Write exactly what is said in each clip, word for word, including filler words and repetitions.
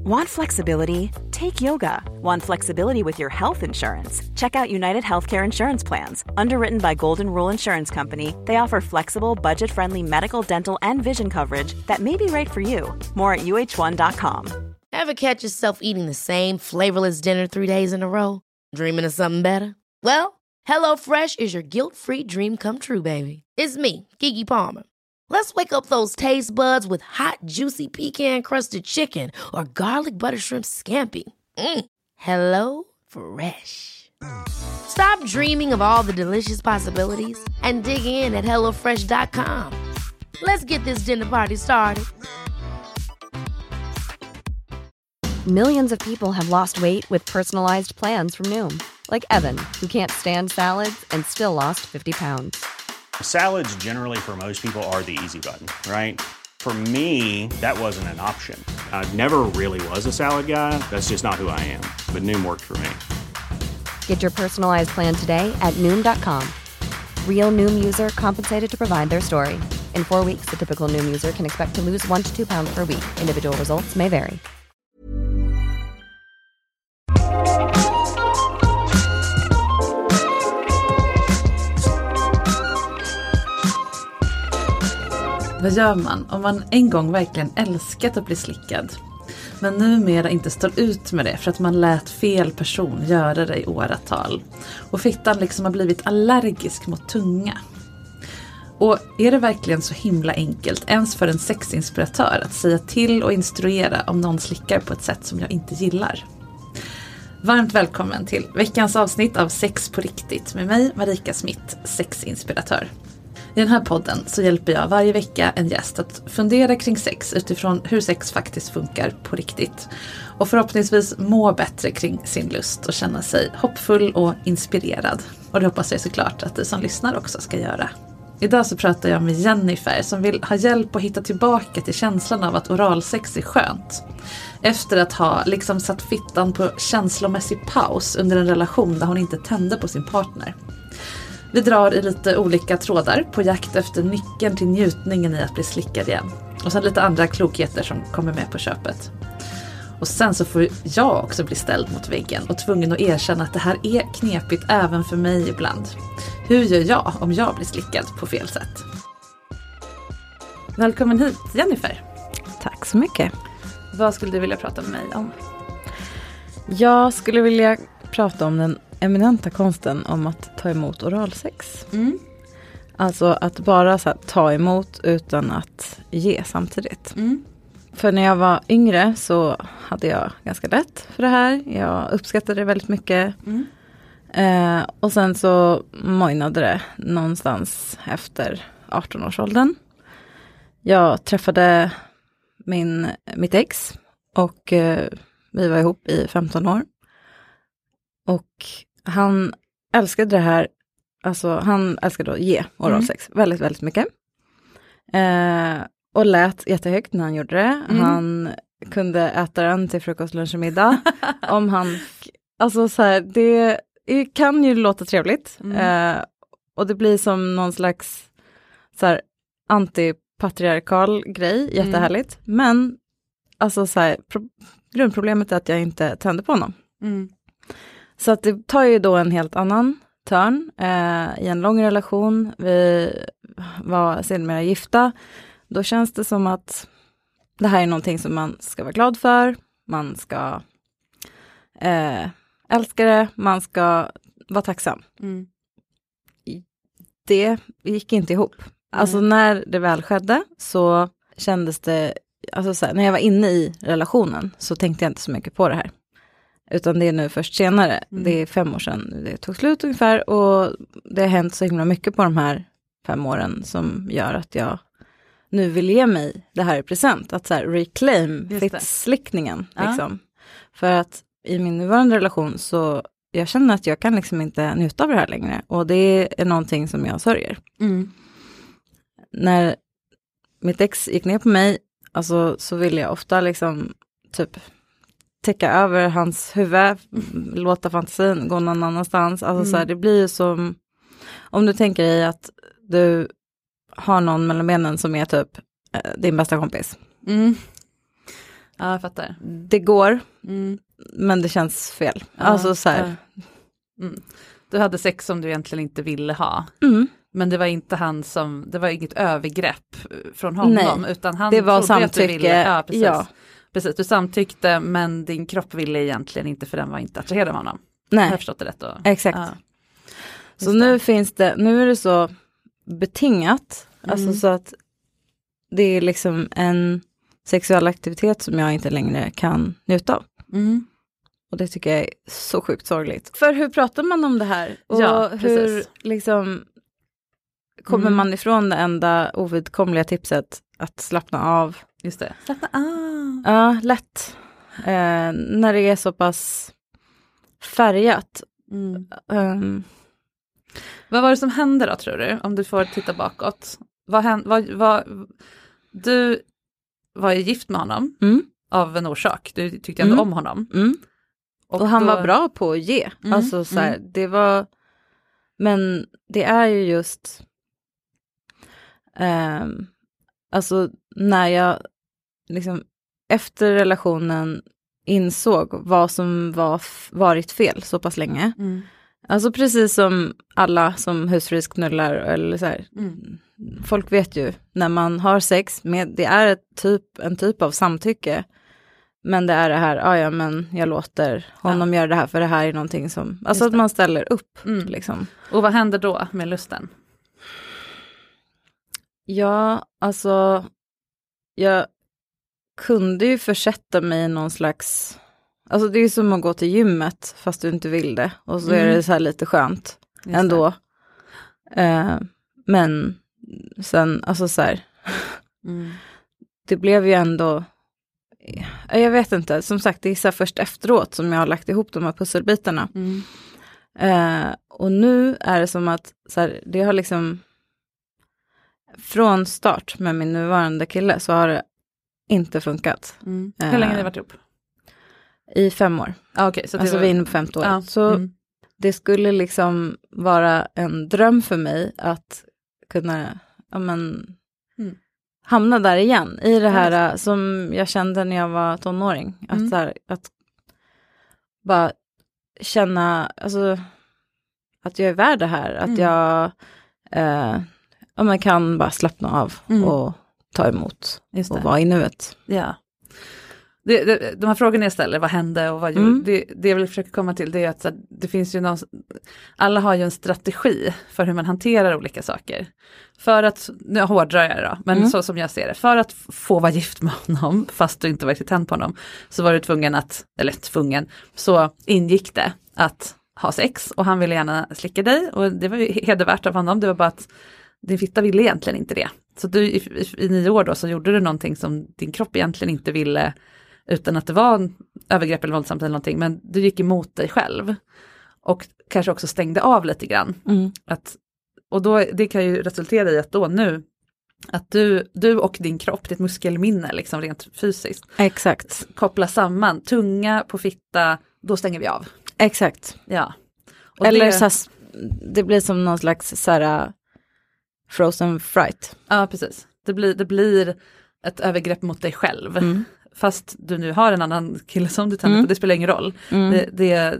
Want flexibility? Take yoga. Want flexibility with your health insurance? Check out United Healthcare Insurance Plans. Underwritten by Golden Rule Insurance Company, they offer flexible, budget-friendly medical, dental, and vision coverage that may be right for you. More at U H one dot com. Ever catch yourself eating the same flavorless dinner three days in a row? Dreaming of something better? Well, HelloFresh is your guilt-free dream come true, baby. It's me, Keke Palmer. Let's wake up those taste buds with hot, juicy pecan-crusted chicken or garlic butter shrimp scampi. Mm. Hello Fresh. Stop dreaming of all the delicious possibilities and dig in at hello fresh dot com. Let's get this dinner party started. Millions of people have lost weight with personalized plans from Noom. Like Evan, who can't stand salads and still lost fifty pounds. Salads generally for most people are the easy button, right? For me, that wasn't an option. I never really was a salad guy. That's just not who I am. But Noom worked for me. Get your personalized plan today at Noom dot com. Real Noom user compensated to provide their story. In four weeks, the typical Noom user can expect to lose one to two pounds per week. Individual results may vary. Vad gör man om man en gång verkligen älskat att bli slickad, men numera inte står ut med det för att man lät fel person göra det i åratal och fittan liksom har blivit allergisk mot tunga? Och är det verkligen så himla enkelt ens för en sexinspiratör att säga till och instruera om någon slickar på ett sätt som jag inte gillar? Varmt välkommen till veckans avsnitt av Sex på riktigt med mig, Marika Smith, sexinspiratör. I den här podden så hjälper jag varje vecka en gäst att fundera kring sex utifrån hur sex faktiskt funkar på riktigt. Och förhoppningsvis må bättre kring sin lust och känna sig hoppfull och inspirerad. Och det hoppas jag såklart att du som lyssnar också ska göra. Idag så pratar jag med Jennifer som vill ha hjälp att hitta tillbaka till känslan av att oralsex är skönt. Efter att ha liksom satt fittan på känslomässig paus under en relation där hon inte tände på sin partner. Vi drar i lite olika trådar på jakt efter nyckeln till njutningen i att bli slickad igen. Och sen lite andra klokheter som kommer med på köpet. Och sen så får jag också bli ställd mot väggen och tvungen att erkänna att det här är knepigt även för mig ibland. Hur gör jag om jag blir slickad på fel sätt? Välkommen hit, Jennifer. Tack så mycket. Vad skulle du vilja prata med mig om? Jag skulle vilja prata om den eminenta konsten om att ta emot oralsex. Mm. Alltså att bara så här, ta emot utan att ge samtidigt. Mm. För när jag var yngre så hade jag ganska lätt för det här. Jag uppskattade det väldigt mycket. Mm. Eh, och sen så mojnade det någonstans efter arton-årsåldern. Jag träffade min, mitt ex och eh, vi var ihop i femton år. Och han älskade det här, alltså han älskade att ge oralsex mm. väldigt, väldigt mycket. Eh, och lät jättehögt när han gjorde det. Mm. Han kunde äta den till frukost, lunch och middag. om han, alltså så här, det, det kan ju låta trevligt. Mm. Eh, och det blir som någon slags så här antipatriarkal grej, jättehärligt. Mm. Men alltså så här, pro- grundproblemet är att jag inte tände på honom. Mm. Så att det tar ju då en helt annan törn eh, i en lång relation. Vi var sedermera gifta. Då känns det som att det här är någonting som man ska vara glad för. Man ska eh, älska det. Man ska vara tacksam. Mm. Det gick inte ihop. Mm. Alltså när det väl skedde så kändes det, alltså så här, när jag var inne i relationen så tänkte jag inte så mycket på det här. Utan det är nu först senare. Mm. Det är fem år sedan det tog slut ungefär. Och det har hänt så himla mycket på de här fem åren som gör att jag nu vill ge mig det här i present. Att så här reclaim fittslickningen. Liksom. Ja. För att i min nuvarande relation så jag känner att jag kan liksom inte njuta av det här längre. Och det är någonting som jag sörjer. Mm. När mitt ex gick ner på mig alltså, så vill jag ofta liksom typ täcka över hans huvud, låta fantasin gå någon annanstans. Alltså mm. så här, det blir ju som om du tänker dig att du har någon mellan benen som är typ eh, din bästa kompis. Mm. Ja, jag fattar. Det går, Mm. men det känns fel. Ja, alltså så här. Ja. Mm. Du hade sex som du egentligen inte ville ha. Mm. Men det var inte han som, det var inget övergrepp från honom. Nej, utan han det var trodde att du samtycke. ville. Ja, precis. Ja. Precis, du samtyckte men din kropp ville egentligen inte för den var inte attraherad av honom. Nej. Jag har förstått det rätt då. Exakt. Ja. Så nu finns det, nu är det så betingat, Mm. alltså så att det är liksom en sexuell aktivitet som jag inte längre kan njuta av. Mm. Och det tycker jag är så sjukt sorgligt. För hur pratar man om det här? Och Ja, hur precis. liksom kommer Mm. man ifrån det enda ovidkomliga tipset att slappna av? Just det. Slappna av. Ja, lätt. Eh, när det är så pass färgat. Mm. Um, Vad var det som hände då tror du? Om du får titta bakåt. Vad hände, vad, vad, du var ju gift med honom mm, av en orsak. Du tyckte ändå Mm. om honom. mm. Och, han då- var bra på att ge. Mm, Alltså så här, mm. det var, men det är ju just, ehm, alltså när jag liksom efter relationen insåg vad som var f- varit fel så pass länge. Mm. Alltså precis som alla som husfridsknullar eller så här, Mm. folk vet ju när man har sex med, det är ett typ, en typ av samtycke. Men det är det här, ah, ja men jag låter honom göra det här för det här är någonting som, alltså Just att det. man ställer upp Mm. liksom. Och vad hände då med lusten? Ja, alltså jag kunde ju försätta mig i någon slags, alltså det är som att gå till gymmet fast du inte vill det. Och så är Mm. det så här lite skönt Just ändå. Eh, men sen, alltså så här, det. Mm. det blev ju ändå, jag vet inte, som sagt det är så här först efteråt som jag har lagt ihop de här pusselbitarna. Mm. Eh, och nu är det som att så här, det har liksom från start med min nuvarande kille så har det inte funkat. Mm. Eh, Hur länge har ni varit ihop? I fem år. Ah, okay, så det Alltså var... vi är inne på femte året. Ja. Så Mm. det skulle liksom vara en dröm för mig att kunna, ja men, Mm. hamna där igen. I det här Ja, äh, som jag kände när jag var tonåring. Att, Mm. så här, att bara känna, alltså, att jag är värd det här. Att Mm. jag eh, ja, man kan bara slappna av Mm. och ta emot Just och det. vara i nuet. Ja. Det, det, de här frågorna jag ställer, vad hände och vad gjorde, Mm. det, det jag vill försöka komma till det är att så, här, det finns ju någon, alla har ju en strategi för hur man hanterar olika saker. För att, nu hårdrar jag det då, men Mm. så som jag ser det, för att få vara gift med honom, fast du inte var riktigt tänd på honom, så var du tvungen att, eller tvungen, så ingick det att ha sex och han ville gärna slicka dig och det var ju hedervärt av honom, det var bara att din fitta ville egentligen inte det. Så du i, i, i nio år då så gjorde du någonting som din kropp egentligen inte ville utan att det var en övergrepp eller våldsamt eller någonting, men du gick emot dig själv och kanske också stängde av lite grann. Mm. Att, och då, det kan ju resultera i att då nu, att du, du och din kropp, ditt muskelminne liksom rent fysiskt, Exakt. kopplas samman, tunga på fitta, då stänger vi av. Exakt. Ja. Och Eller det, så här, det blir som någon slags så här, uh, frozen fright. ja, precis. Det blir, det blir ett övergrepp mot dig själv. Mm. Fast du nu har en annan kille som du tänder Mm. på, det spelar ingen roll. Mm. Det, det,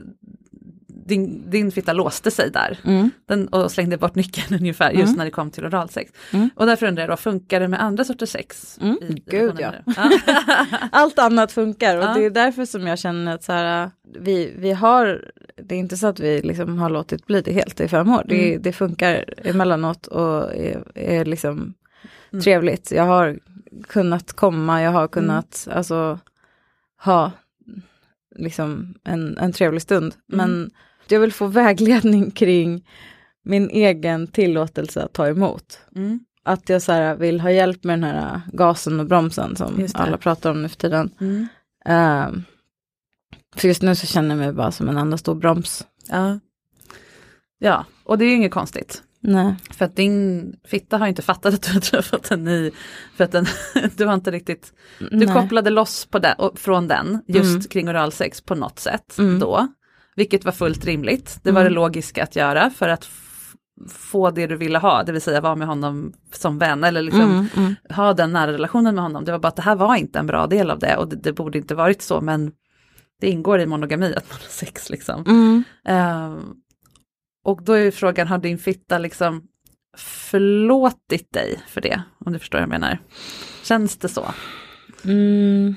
din, din fitta låste sig där Mm. den, och slängde bort nyckeln ungefär just Mm. när det kom till oralsex. Mm. Och därför undrar jag då, funkar det med andra sorters sex? Mm. I, i Gud, relationen ja. nu? Allt annat funkar och Ja. det är därför som jag känner att så här, vi, vi har, det är inte så att vi liksom har låtit bli det helt i fem år. Det, Mm. det funkar emellanåt och är, är liksom Mm. trevligt. Jag har kunnat komma, jag har kunnat Mm. alltså ha liksom en, en trevlig stund. Mm. Men jag vill få vägledning kring min egen tillåtelse att ta emot. Mm. Att jag så här vill ha hjälp med den här gasen och bromsen som Just det. alla pratar om nu för tiden. Mm. Um, för just nu så känner jag mig bara som en enda stor broms. Ja. Ja, och det är ju inget konstigt. Nej. För att din fitta har inte fattat att du har träffat en ny, för att den, du har inte riktigt, du Nej. kopplade loss på det, och, från den just Mm. kring oralsex på något sätt Mm. då, vilket var fullt rimligt. Det var Mm. det logiska att göra för att f- få det du ville ha, det vill säga vara med honom som vän eller liksom Mm, mm. ha den nära relationen med honom. Det var bara att det här var inte en bra del av det och det, det borde inte varit så, men det ingår i monogami att man har sex liksom. Mm. Uh, och då är ju frågan, har din fitta liksom förlåtit dig för det? Om du förstår vad jag menar. Känns det så? Mm.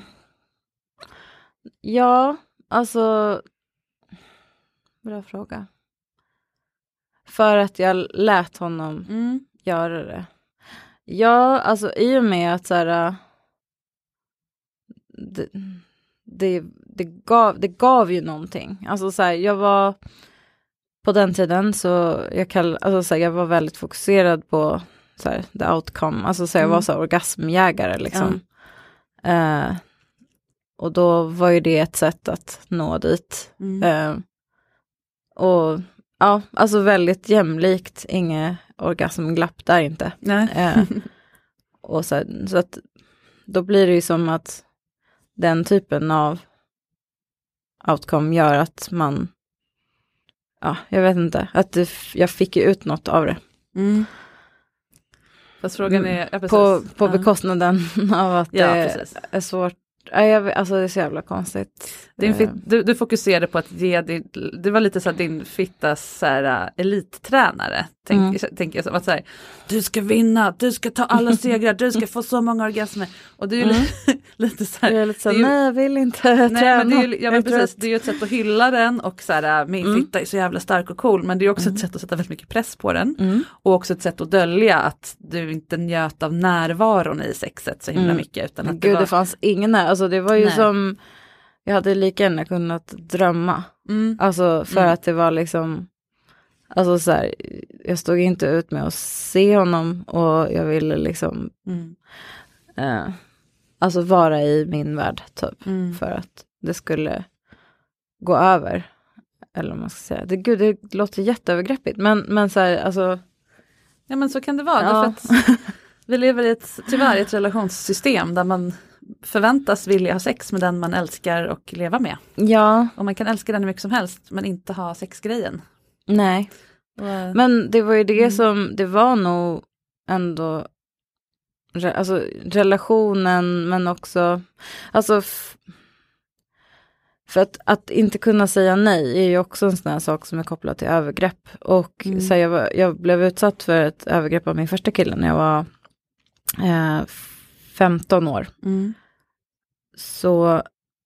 Ja, alltså bra fråga. För att jag lät honom Mm. göra det. Ja, alltså i och med att så här, det, det, det, gav, det gav ju någonting. Alltså så här, jag var på den tiden så jag kall, alltså så här, jag var väldigt fokuserad på så här, the outcome. Alltså så här, jag var så här, orgasmjägare liksom. Ja. Eh, och då var ju det ett sätt att nå dit. Mm. Eh, och ja, alltså väldigt jämlikt, inget orgasmglapp där inte. Nej. Eh, och så, så att då blir det ju som att den typen av outcome gör att man, ja, jag vet inte, att det, jag fick ju ut något av det. Mm. Fast frågan är, ja, precis. På, på ja. bekostnaden av att Ja, det precis. är svårt. Ja, jag, alltså det är så jävla konstigt. Din fit, du, du fokuserade på att ge din, det var lite så att din fittas så här, elittränare, tänk, mm. tänker jag som att så här, du ska vinna, du ska ta alla segrar, du ska få så många orgasmer. Och det är ju mm. lite så här, jag är lite så här, ju, nej jag vill inte nej, träna. Men det är ju, ja, men precis, det är ju ett sätt att hylla den och så här, min mm. fitta är så jävla stark och cool, men det är också mm. ett sätt att sätta väldigt mycket press på den. Mm. Och också ett sätt att dölja att du inte njöt av närvaron i sexet så himla mm. mycket. Utan att Gud, det, var... det fanns ingen här, alltså det var ju nej. som, jag hade lika gärna kunnat drömma. Mm. Alltså för mm. att det var liksom, alltså så här, jag stod inte ut med att se honom och jag ville liksom, mm. eh, alltså vara i min värld typ. Mm. För att det skulle gå över. Eller vad man ska säga. Det, gud, det låter jätteövergreppigt. Men, men så här, alltså. Ja, men så kan det vara. Ja. För att vi lever i ett, tyvärr, ett relationssystem där man förväntas vilja ha sex med den man älskar och leva med. Ja. Och man kan älska den hur mycket som helst men inte ha sexgrejen. Nej. Och, men det var ju det mm. som, det var nog ändå alltså relationen men också alltså f- för att, att inte kunna säga nej är ju också en sån här sak som är kopplad till övergrepp och mm. så jag, var, jag blev utsatt för ett övergrepp av min första kille när jag var eh, femton år. Mm. Så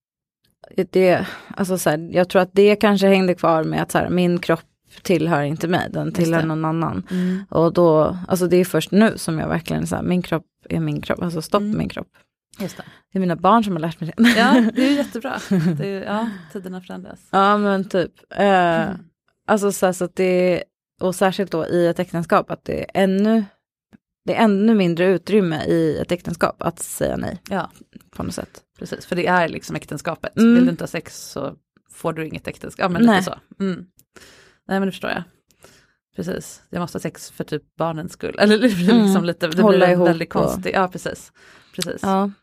det, alltså så här, jag tror att det kanske hängde kvar med att så här, min kropp tillhör inte mig, den tillhör någon annan. Mm. Och då, alltså det är först nu som jag verkligen så här, min kropp är min kropp, alltså stopp mm. min kropp. Just det. Det är mina barn som har lärt mig det. Ja, det är jättebra. Det är, ja, tiderna förändras. Ja, men typ. Eh, mm. Alltså så, här, så att det, och särskilt då i ett äktenskap, att det är ännu, det är ännu mindre utrymme i ett äktenskap att säga nej. Ja, på något sätt. Precis, för det är liksom äktenskapet. Mm. Vill du inte ha sex så får du inget äktenskap. Ja, men nej. lite så. Mm. Nej, men det förstår jag. Precis, jag måste ha sex för typ barnens skull. Eller liksom mm. lite, det hålla blir ihop väldigt och... konstigt. Ja, precis. Precis. Ja.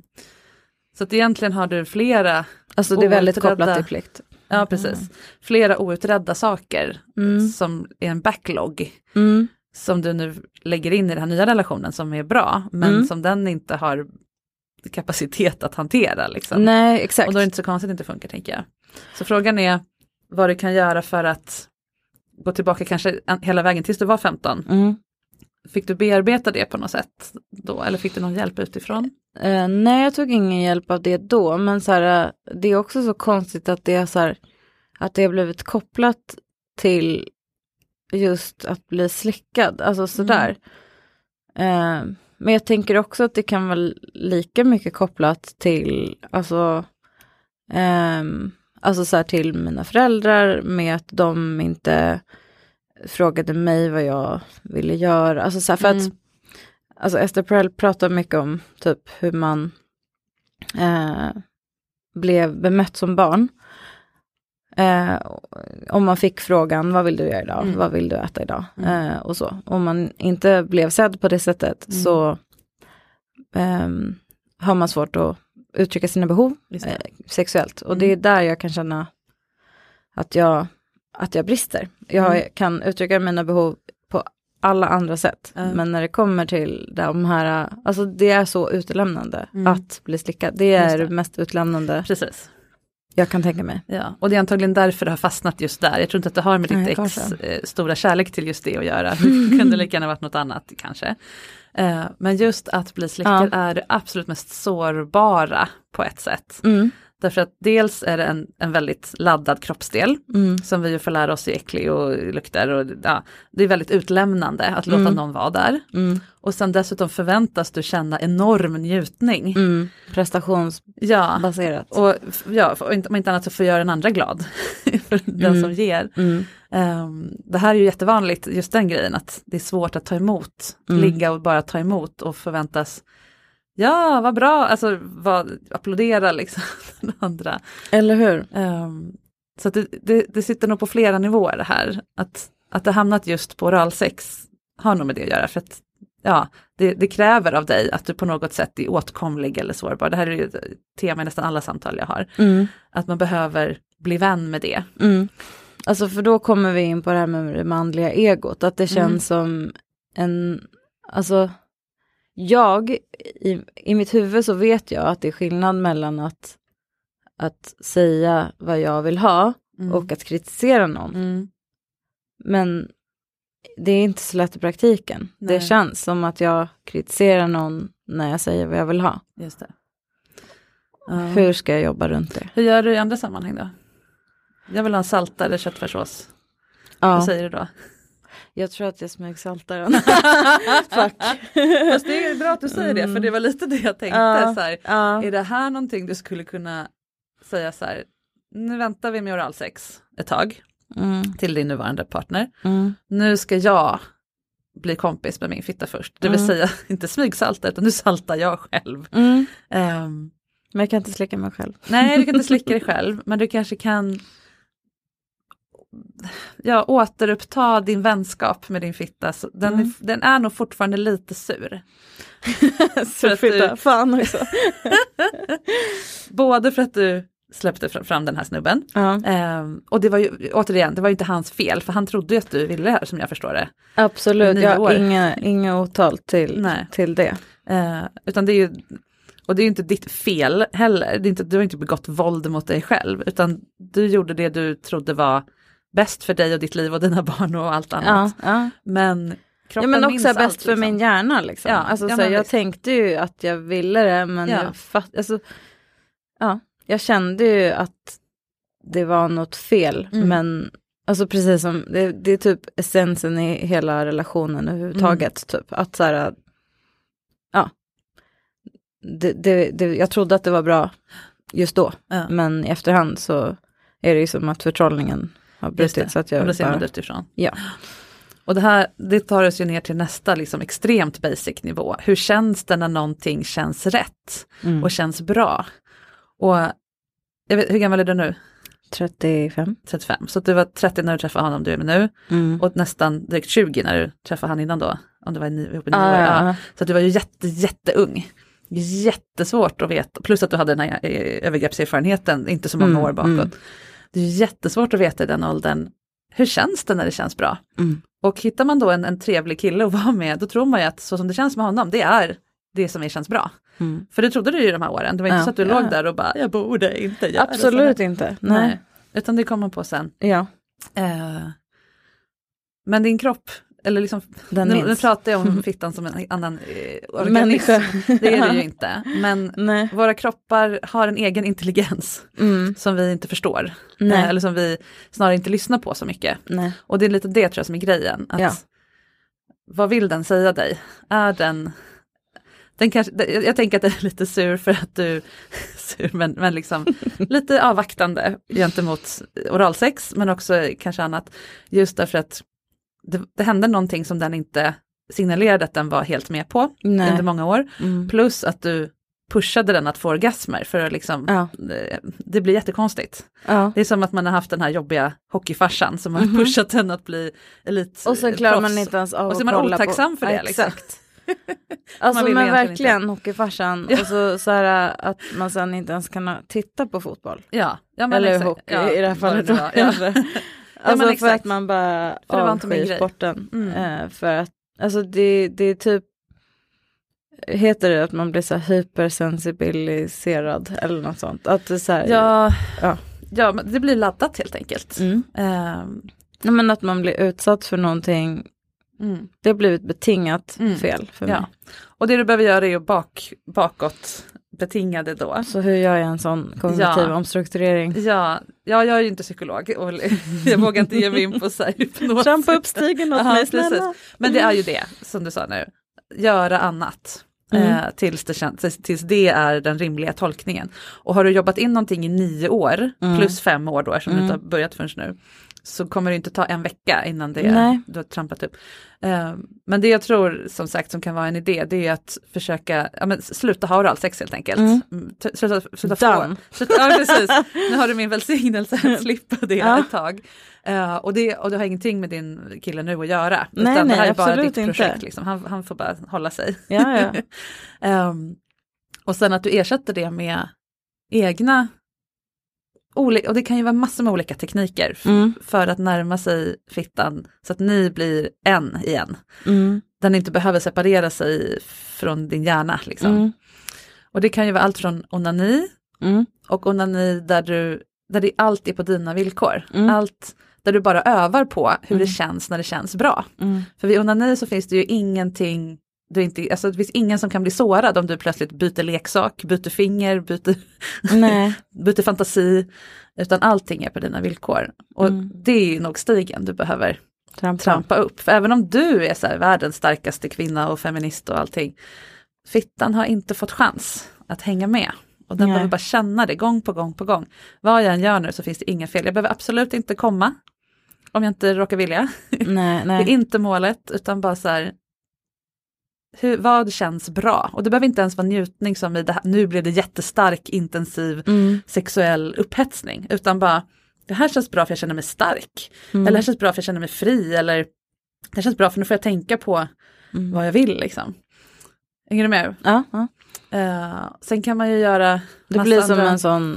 Så att egentligen har du flera alltså det är väldigt kopplat till plikt. Ja, precis. Mm. Flera outredda saker mm. som är en backlog. Mm. Som du nu lägger in i den här nya relationen som är bra. Men mm. som den inte har kapacitet att hantera. Liksom. Nej, exakt. Och då är det inte så konstigt att det inte funkar, tänker jag. Så frågan är vad du kan göra för att gå tillbaka kanske hela vägen tills du var femton. Mm. Fick du bearbeta det på något sätt då? Eller fick du någon hjälp utifrån? Uh, nej, jag tog ingen hjälp av det då. Men så här, det är också så konstigt att det är så här, att det har blivit kopplat till just att bli slickad. Alltså sådär. Mm. Uh, men jag tänker också att det kan vara lika mycket kopplat till alltså, um, alltså så här, till mina föräldrar med att de inte frågade mig vad jag ville göra. Alltså så här, för mm. att alltså Esther Perel pratar mycket om typ hur man eh, blev bemött som barn. Eh, om man fick frågan, vad vill du göra idag? Mm. Vad vill du äta idag? Mm. Eh, och så. Om man inte blev sedd på det sättet mm. så eh, har man svårt att uttrycka sina behov eh, sexuellt. Och mm. det är där jag kan känna att jag, att jag brister. Jag mm. kan uttrycka mina behov alla andra sätt. Mm. Men när det kommer till de här, alltså det är så utlämnande Mm. att bli slickad. Det är Just det det. mest utlämnande Precis. jag kan tänka mig. Ja, och det är antagligen därför det har fastnat just där. Jag tror inte att det har med ditt Nej, ex kanske. eh, stora kärlek till just det att göra. Det kunde lika gärna varit något annat kanske. Eh, men just att bli slickad Ja. är det absolut mest sårbara på ett sätt. Mm. Därför att dels är det en, en väldigt laddad kroppsdel Mm. som vi ju får lära oss är äcklig och luktar. Och, ja, det är väldigt utlämnande att låta Mm. någon vara där. Mm. Och sen dessutom förväntas du känna enorm njutning. Mm. Prestationsbaserat. Ja, och f- ja, för- om inte annat så får göra den andra glad. För den Mm. som ger. Mm. Um, det här är ju jättevanligt, just den grejen, att det är svårt att ta emot. Mm. Ligga och bara ta emot och förväntas, ja vad bra, alltså vad, applådera liksom den andra. Eller hur? Um, så att det, det, det sitter nog på flera nivåer det här. Att, att det hamnat just på oralsex har nog med det att göra. För att ja, det, det kräver av dig att du på något sätt är åtkomlig eller sårbar. Det här är ju ett tema i nästan alla samtal jag har. Mm. Att man behöver bli vän med det. Mm. Alltså för då kommer vi in på det här med det manliga egot. Att det känns Mm. som en, alltså jag, i, i mitt huvud så vet jag att det är skillnad mellan att, att säga vad jag vill ha Mm. och att kritisera någon. Mm. Men det är inte så lätt i praktiken. Nej. Det känns som att jag kritiserar någon när jag säger vad jag vill ha. Just det. Ja. Hur ska jag jobba runt det? Hur gör du i andra sammanhang då? Jag vill ha en salta eller köttfärssås. Ja, Vad säger du då? jag tror att jag smygsaltar den. Fuck. Fast det är bra att du säger det, för det var lite det jag tänkte. Ja, Så här, ja. är det här någonting du skulle kunna säga så här, nu väntar vi med oralsex ett tag Mm, till din nuvarande partner. mm, Nu ska jag bli kompis med min fitta först. Det vill Mm. säga inte smygsalta, utan nu saltar jag själv. mm. Ehm, Men jag kan inte slicka mig själv. nej, du kan inte slicka dig själv, men du kanske kan ja, återuppta din vänskap med din fitta. Så den, Mm. är, den är nog fortfarande lite sur. Så att du- fitta, fan också. Både för att du släppte fram, fram den här snubben. Ja, Ehm, och det var ju, återigen, det var ju inte hans fel, för han trodde ju att du ville det här, som jag förstår det. absolut. Nio Jag har år. inga, inga åtal till, Nej. till det. Eh, utan det är ju, och det är ju inte ditt fel heller. Det är inte, du har inte begått våld mot dig själv, utan du gjorde det du trodde var bäst för dig och ditt liv och dina barn och allt Ja, annat. ja. Men Ja, kroppen men minns också bäst allt, för liksom. min hjärna liksom. Ja, alltså, ja, så men jag visst. tänkte ju att jag ville det, men Ja. jag, fatt, alltså, ja, jag kände ju att det var något fel. Mm. Men alltså precis som, det, det är typ essensen i hela relationen överhuvudtaget. Mm. Typ, att så här, ja, det, det, det, jag trodde att det var bra just då. Ja. Men i efterhand så är det ju som att förtrollningen har Just brutit. det. Så att Och jag då ser man bara, det utifrån. ja. Och det här, det tar oss ju ner till nästa liksom extremt basic nivå. Hur känns det när någonting känns rätt Mm. och känns bra? Och jag vet, hur gammal är du nu? trettiofem. trettiofem. Så att du var trettio när du träffade honom du är med nu. Mm. Och nästan direkt tjugo när du träffade han innan då. Om det var nio, ihop i nio Ah, år. ja. Ja. Så att du var ju jätte, jätteung. Jättesvårt att veta. Plus att du hade den här eh, övergreppserfarenheten inte så många Mm, år bakåt. mm. Det är jättesvårt att veta i den åldern. Hur känns det när det känns bra? Mm. Och hittar man då en, en trevlig kille att vara med, då tror man ju att så som det känns med honom, det är det som är känns bra. Mm. För det trodde du ju i de här åren. Det var inte Ja, så att du ja. låg där och bara, jag borde inte göra Absolut så. inte. Nej. Nej. Utan det kommer man på sen. Ja, Eh, men din kropp, eller liksom, den nu, nu minns. pratar jag om fittan som en annan eh, organism. Människa. Det är det ju inte. Men Nej. våra kroppar har en egen intelligens Mm. som vi inte förstår. Nej. Eh, eller som vi snarare inte lyssnar på så mycket. Nej. Och det är lite det tror jag som är grejen. Att, Ja. vad vill den säga dig? Är den... den kanske, jag, jag tänker att den är lite sur för att du... sur, men, men liksom lite avvaktande gentemot oralsex. Men också kanske annat. Just därför att det, det hände någonting som den inte signalerade att den var helt med på Nej. under många år. Mm. Plus att du pushade den att få orgasmer för att liksom, Ja. det, det blir jättekonstigt. Ja. Det är som att man har haft den här jobbiga hockeyfarsan som har Mhm. pushat den att bli elit. Och sen klarar man proffs. inte ens av Och så är att man kolla otacksam på. för det. Ja, Liksom. exakt. Alltså vill men egentligen verkligen hockeyfarsan. Ja. Och så, så här att man sen inte ens kan titta på fotboll. Ja, ja men Eller exakt. hockey Ja, i det här vad fallet. nu var. Ja. Alltså men för exakt. att man bara För det var inte min avskyr grej. sporten. Mm. Eh, för att Alltså det, det är typ, heter det att man blir så här hypersensibiliserad eller något sånt? Att det så här, Ja, ja. ja, men det blir laddat helt enkelt. Mm. Um, Nej, men att man blir utsatt för någonting, mm. det har blivit betingat Mm. fel för mig. Ja. Och det du behöver göra är ju bak, bakåt betingade då. Så hur gör jag en sån kognitiv Ja. omstrukturering? Ja, ja, jag är ju inte psykolog och jag vågar inte ge mig in på så här hypnos. Trampa upp stigen åt Aha, mig, precis. snälla. Men det är ju det, som du sa nu. Göra annat. Mm. Eh, tills, det känns, tills det är den rimliga tolkningen. Och har du jobbat in någonting i nio år, Mm. plus fem år då, eftersom Mm. du inte har börjat förrän nu, så kommer det inte ta en vecka innan det Nej. du har trampat upp. Eh, men det jag tror som sagt som kan vara en idé, det är att försöka ja, men, sluta ha oralsex helt enkelt. Mm. Mm, t- Sluta, sluta få. Done. Sluta, ja, precis. Nu har du min välsignelse att slippa det Ja. ett tag. Uh, och, det, och det har ingenting med din kille nu att göra. Nej, utan nej, det här är bara absolut ditt projekt. inte. Liksom. Han, han får bara hålla sig. Ja, ja. um, och sen att du ersätter det med egna, oli- och det kan ju vara massor med olika tekniker f- Mm. för att närma sig fittan så att ni blir en igen. Mm. Där ni inte behöver separera sig från din hjärna. Liksom. Mm. Och det kan ju vara allt från onani Mm. och onani där, du, där det allt är på dina villkor. Mm. Allt där du bara övar på hur Mm. det känns när det känns bra. Mm. För vid onani så finns det ju ingenting, du inte, alltså det finns ingen som kan bli sårad om du plötsligt byter leksak, byter finger, byter, Nej. byter fantasi. Utan allting är på dina villkor. Och Mm. det är nog stigen du behöver Trampa. trampa upp. För även om du är så här, världens starkaste kvinna och feminist och allting, fittan har inte fått chans att hänga med. Och den Nej. behöver bara känna det gång på gång på gång. Vad jag än gör nu så finns det inga fel. Jag behöver absolut inte komma om jag inte råkar vilja. Nej, Det är nej. inte målet utan bara så här, hur, vad känns bra. Och det behöver inte ens vara njutning som i det här, nu blev det jättestark, intensiv Mm. sexuell upphetsning. Utan bara, det här känns bra för jag känner mig stark. Mm. Eller det här känns bra för jag känner mig fri. Eller det här känns bra för nu får jag tänka på Mm. vad jag vill liksom. Hänger du med? Ja, ja. Uh, sen kan man ju göra Det massa blir som andra... en sån,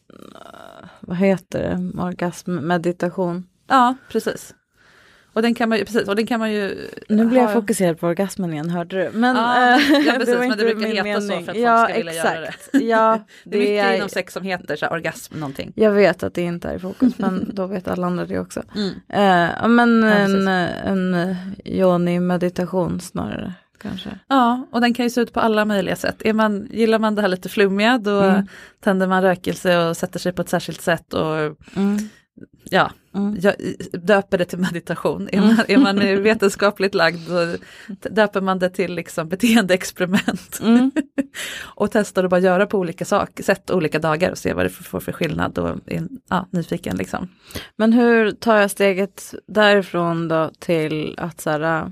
uh, vad heter det, orgasmmeditation. Ja, precis. Och den kan man ju, precis, och den kan man ju... Nu blir jag ha- fokuserad på orgasmen igen, hörde du? Men, Ja, eh, ja, precis, var men det inte brukar min heta så mening. för att folk Ja, ska vilja exakt. göra det. Ja, Det är mycket är, inom sex som heter så här, orgasm någonting. jag vet att det inte är i fokus, men då vet alla andra det också. Mm. Eh, ja, men Ja, en, precis. en, en yoni-meditation snarare, kanske. Ja, och den kan ju se ut på alla möjliga sätt. Är man, gillar man det här lite flummiga, då Mm. tänder man rökelse och sätter sig på ett särskilt sätt och Mm. ja, Mm. jag döper det till meditation. Är Mm. man, är man vetenskapligt lagd då döper man det till liksom beteendeexperiment. Mm. Och testar att bara göra på olika sak, sätt olika dagar och se vad det får för skillnad och är ja, nyfiken liksom. Men hur tar jag steget därifrån då till att så här, äh,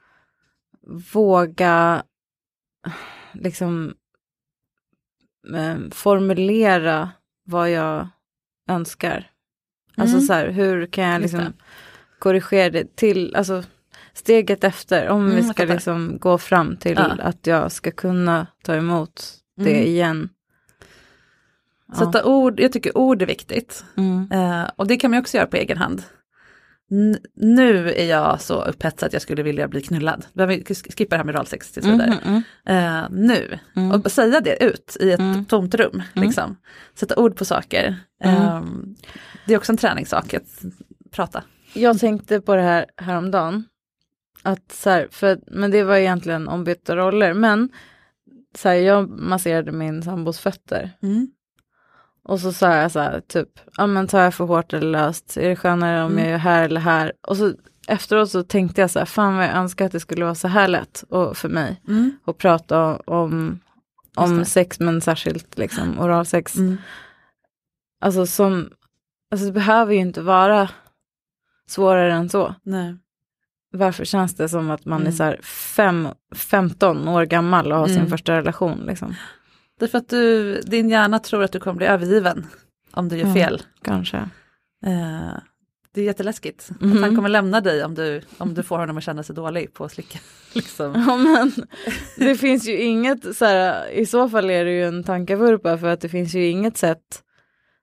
våga liksom äh, formulera vad jag önskar? Alltså Mm. så här, hur kan jag Just liksom det. korrigera det till, alltså steget efter, om Mm, vi jag ska fattar. liksom gå fram till Ja. att jag ska kunna ta emot det Mm. igen. Ja. Sätta ord, jag tycker ord är viktigt. Mm. Eh, och det kan man också göra på egen hand. N- nu är jag så upphetsad att jag skulle vilja bli knullad. Behöver sk- skippa det här med oralsex tills vidare. Mm, mm, Eh, nu, Mm. och säga det ut i ett Mm. tomt rum. Liksom. Sätta ord på saker. Mm. Eh, det är också en träningssak att prata. Jag tänkte på det här häromdagen. Att så här, för, men det var egentligen ombytta roller. Men så här, jag masserade min sambos fötter. Mm. Och så sa jag så här, typ, ja men tar jag för hårt eller löst? Är det skönare om Mm. jag gör här eller här? Och så efteråt så tänkte jag så här, fan vad jag önskar att det skulle vara så här lätt och för mig. Mm. Och prata om, om Just det. sex, men särskilt liksom oralsex. Mm. Alltså som, alltså det behöver ju inte vara svårare än så. Nej. Varför känns det som att man Mm. är så här fem, femton år gammal och har sin Mm. första relation liksom? Det är för att du, din hjärna tror att du kommer bli övergiven om du gör Mm. fel. Kanske. Eh, det är jätteläskigt. Mhm. Att han kommer lämna dig om du, om du får honom att känna sig dålig på att slicka. Liksom. Ja, men det finns ju inget så här, i så fall är det ju en tankevurpa för att det finns ju inget sätt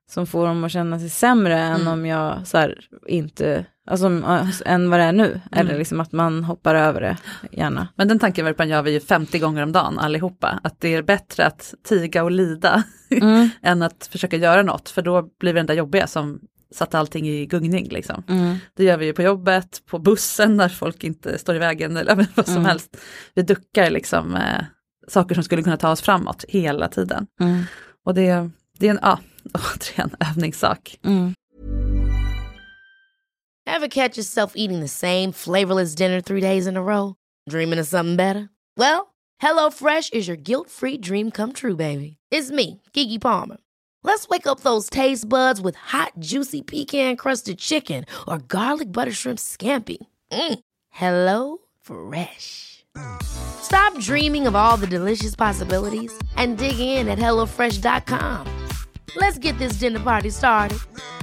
som får dem att känna sig sämre mm. än om jag så här, inte, alltså än vad det är nu. Mm. Eller liksom att man hoppar över det gärna. Men den tanken verkar gör vi ju femtio gånger om dagen allihopa. Att det är bättre att tiga och lida mm. än att försöka göra något. För då blir det den där jobbiga som satt allting i gungning liksom. Mm. Det gör vi ju på jobbet, på bussen när folk inte står i vägen eller vad som mm. helst. Vi duckar liksom eh, saker som skulle kunna ta oss framåt hela tiden. Mm. Och det, det är en, ja, återigen, övningssak. Mm. Ever catch yourself eating the same flavorless dinner three days in a row? Dreaming of something better? Well, HelloFresh is your guilt-free dream come true, baby. It's me, Keke Palmer. Let's wake up those taste buds with hot, juicy pecan-crusted chicken or garlic butter shrimp scampi. Mm. Hello Fresh. Stop dreaming of all the delicious possibilities and dig in at hello fresh dot com. Let's get this dinner party started.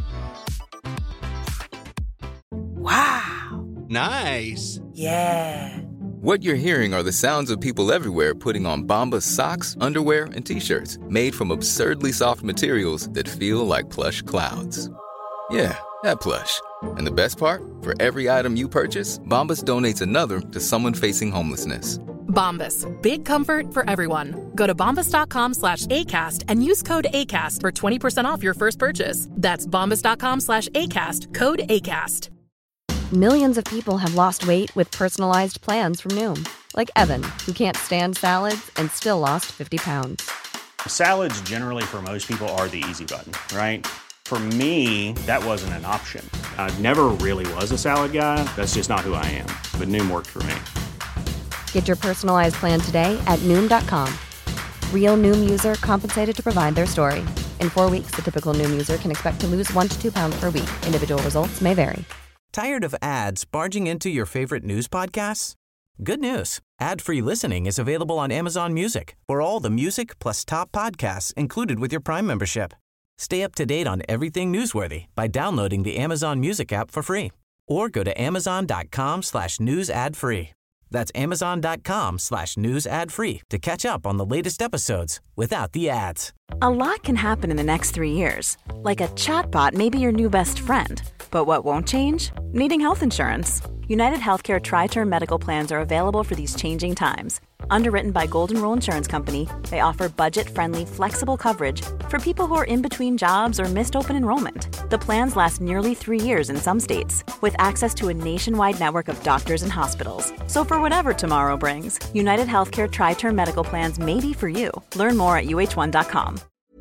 Wow. Nice. Yeah. What you're hearing are the sounds of people everywhere putting on Bombas socks, underwear, and T-shirts made from absurdly soft materials that feel like plush clouds. Yeah, that plush. And the best part? For every item you purchase, Bombas donates another to someone facing homelessness. Bombas, big comfort for everyone. Go to bombas.com slash ACAST and use code ACAST for twenty percent off your first purchase. That's bombas.com slash ACAST, code ACAST. Millions of people have lost weight with personalized plans from Noom. Like Evan, who can't stand salads and still lost fifty pounds. Salads generally for most people are the easy button, right? For me, that wasn't an option. I never really was a salad guy. That's just not who I am. But Noom worked for me. Get your personalized plan today at Noom dot com. Real Noom user compensated to provide their story. In four weeks, the typical Noom user can expect to lose one to two pounds per week. Individual results may vary. Tired of ads barging into your favorite news podcasts? Good news. Ad-free listening is available on Amazon Music for all the music plus top podcasts included with your Prime membership. Stay up to date on everything newsworthy by downloading the Amazon Music app for free or go to amazon.com slash news ad free. That's amazon.com slash news ad free to catch up on the latest episodes without the ads. A lot can happen in the next three years. Like a chatbot may be your new best friend. But what won't change? Needing health insurance. United Healthcare Tri-Term Medical Plans are available for these changing times. Underwritten by Golden Rule Insurance Company, they offer budget-friendly, flexible coverage for people who are in between jobs or missed open enrollment. The plans last nearly three years in some states, with access to a nationwide network of doctors and hospitals. So for whatever tomorrow brings, United Healthcare Tri-Term Medical Plans may be for you. Learn more at u h one dot com.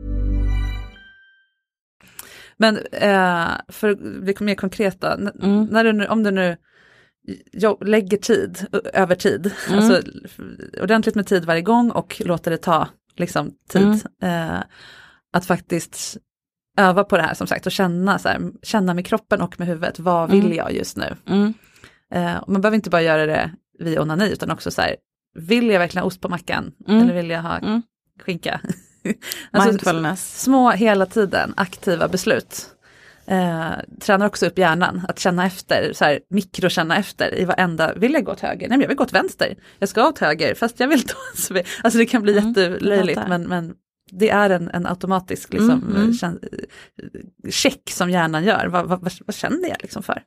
Men eh, för att bli mer konkreta, n- mm. när du nu, om du nu jobb, lägger tid, över tid, mm. alltså ordentligt med tid varje gång och låter det ta liksom, tid, mm. eh, att faktiskt öva på det här som sagt och känna, så här, känna med kroppen och med huvudet, vad vill mm. jag just nu? Mm. Eh, man behöver inte bara göra det vid onani utan också så här, vill jag verkligen ha ost på mackan mm. eller vill jag ha mm. skinka? Alltså, mindfulness. Små hela tiden aktiva beslut. Eh, tränar också upp hjärnan att känna efter, så här, mikrokänna efter i varenda, vill jag gå åt höger? Nej men jag vill gå åt vänster. Jag ska åt höger fast jag vill ta. Alltså det kan bli mm, jättelöjligt men, men det är en, en automatisk liksom, mm, mm. Kän, check som hjärnan gör. Vad, vad, vad, vad känner jag liksom för?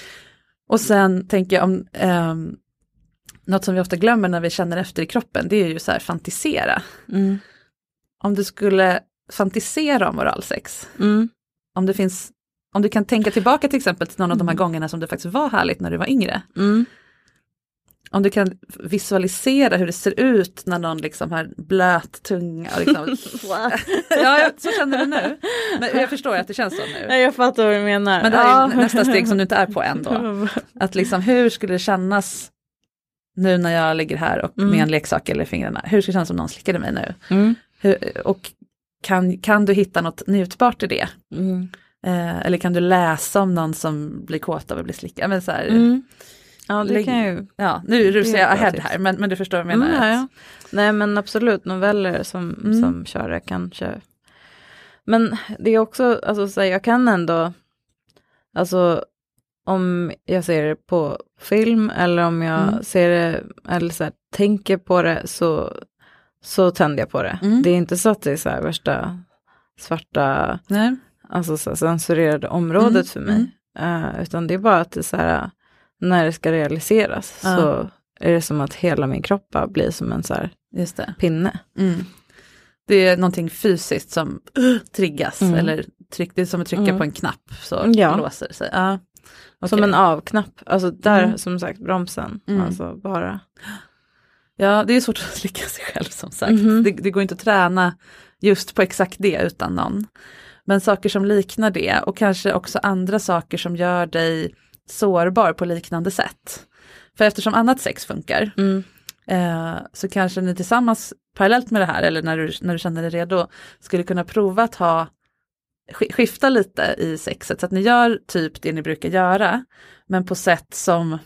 Och sen tänker jag om eh, något som vi ofta glömmer när vi känner efter i kroppen, det är ju så här fantisera. Mm. Om du skulle fantisera om oralsex, mm. om det finns, om du kan tänka tillbaka till exempel till någon av de här gångerna som det faktiskt var härligt när du var yngre. Mm. Om du kan visualisera hur det ser ut när någon liksom har blöt tunga. Och liksom, ja, så känner du nu. Men jag förstår att det känns så nu. Jag fattar vad du menar. Men det här är nästa steg som du inte är på ändå. Att liksom, hur skulle det kännas nu när jag ligger här och mm. med en leksak eller fingrarna? Hur skulle det kännas om någon slickade mig nu? Mm. Hur, och kan, kan du hitta något njutbart i det? Mm. Eh, eller kan du läsa om någon som blir kåt av att bli slickad? Men så här, mm. Ja, det kan ju... Ja, nu rusar jag ahead här, men, men du förstår vad jag menar. Mm, ja, ja. Nej, men absolut, noveller som, mm. som kör det kanske. Men det är också, alltså så här, jag kan ändå, alltså om jag ser det på film eller om jag mm. ser det, eller så här, tänker på det så, så tänder jag på det. Mm. Det är inte så att det är så här värsta svarta... Nej. alltså så här, censurerade området Mm. för mig. Uh, utan det är bara att det så här, när det ska realiseras Ja. så är det som att hela min kropp bara blir som en så här Just det. pinne. Mm. Det är någonting fysiskt som uh, triggas. Mm. Eller tryck, det är som att trycka Mm. på en knapp så Ja. låser det sig. Ja. Som Okej. en avknapp. Alltså där, Mm. som sagt, bromsen. Mm. Alltså bara. Ja, det är svårt att slicka sig själv som sagt. Mhm. Det, det går inte att träna just på exakt det utan någon. Men saker som liknar det och kanske också andra saker som gör dig sårbar på liknande sätt. För eftersom annat sex funkar Mm. eh, så kanske ni tillsammans parallellt med det här eller när du, när du känner dig redo skulle kunna prova att ha sk- skifta lite i sexet så att ni gör typ det ni brukar göra men på sätt som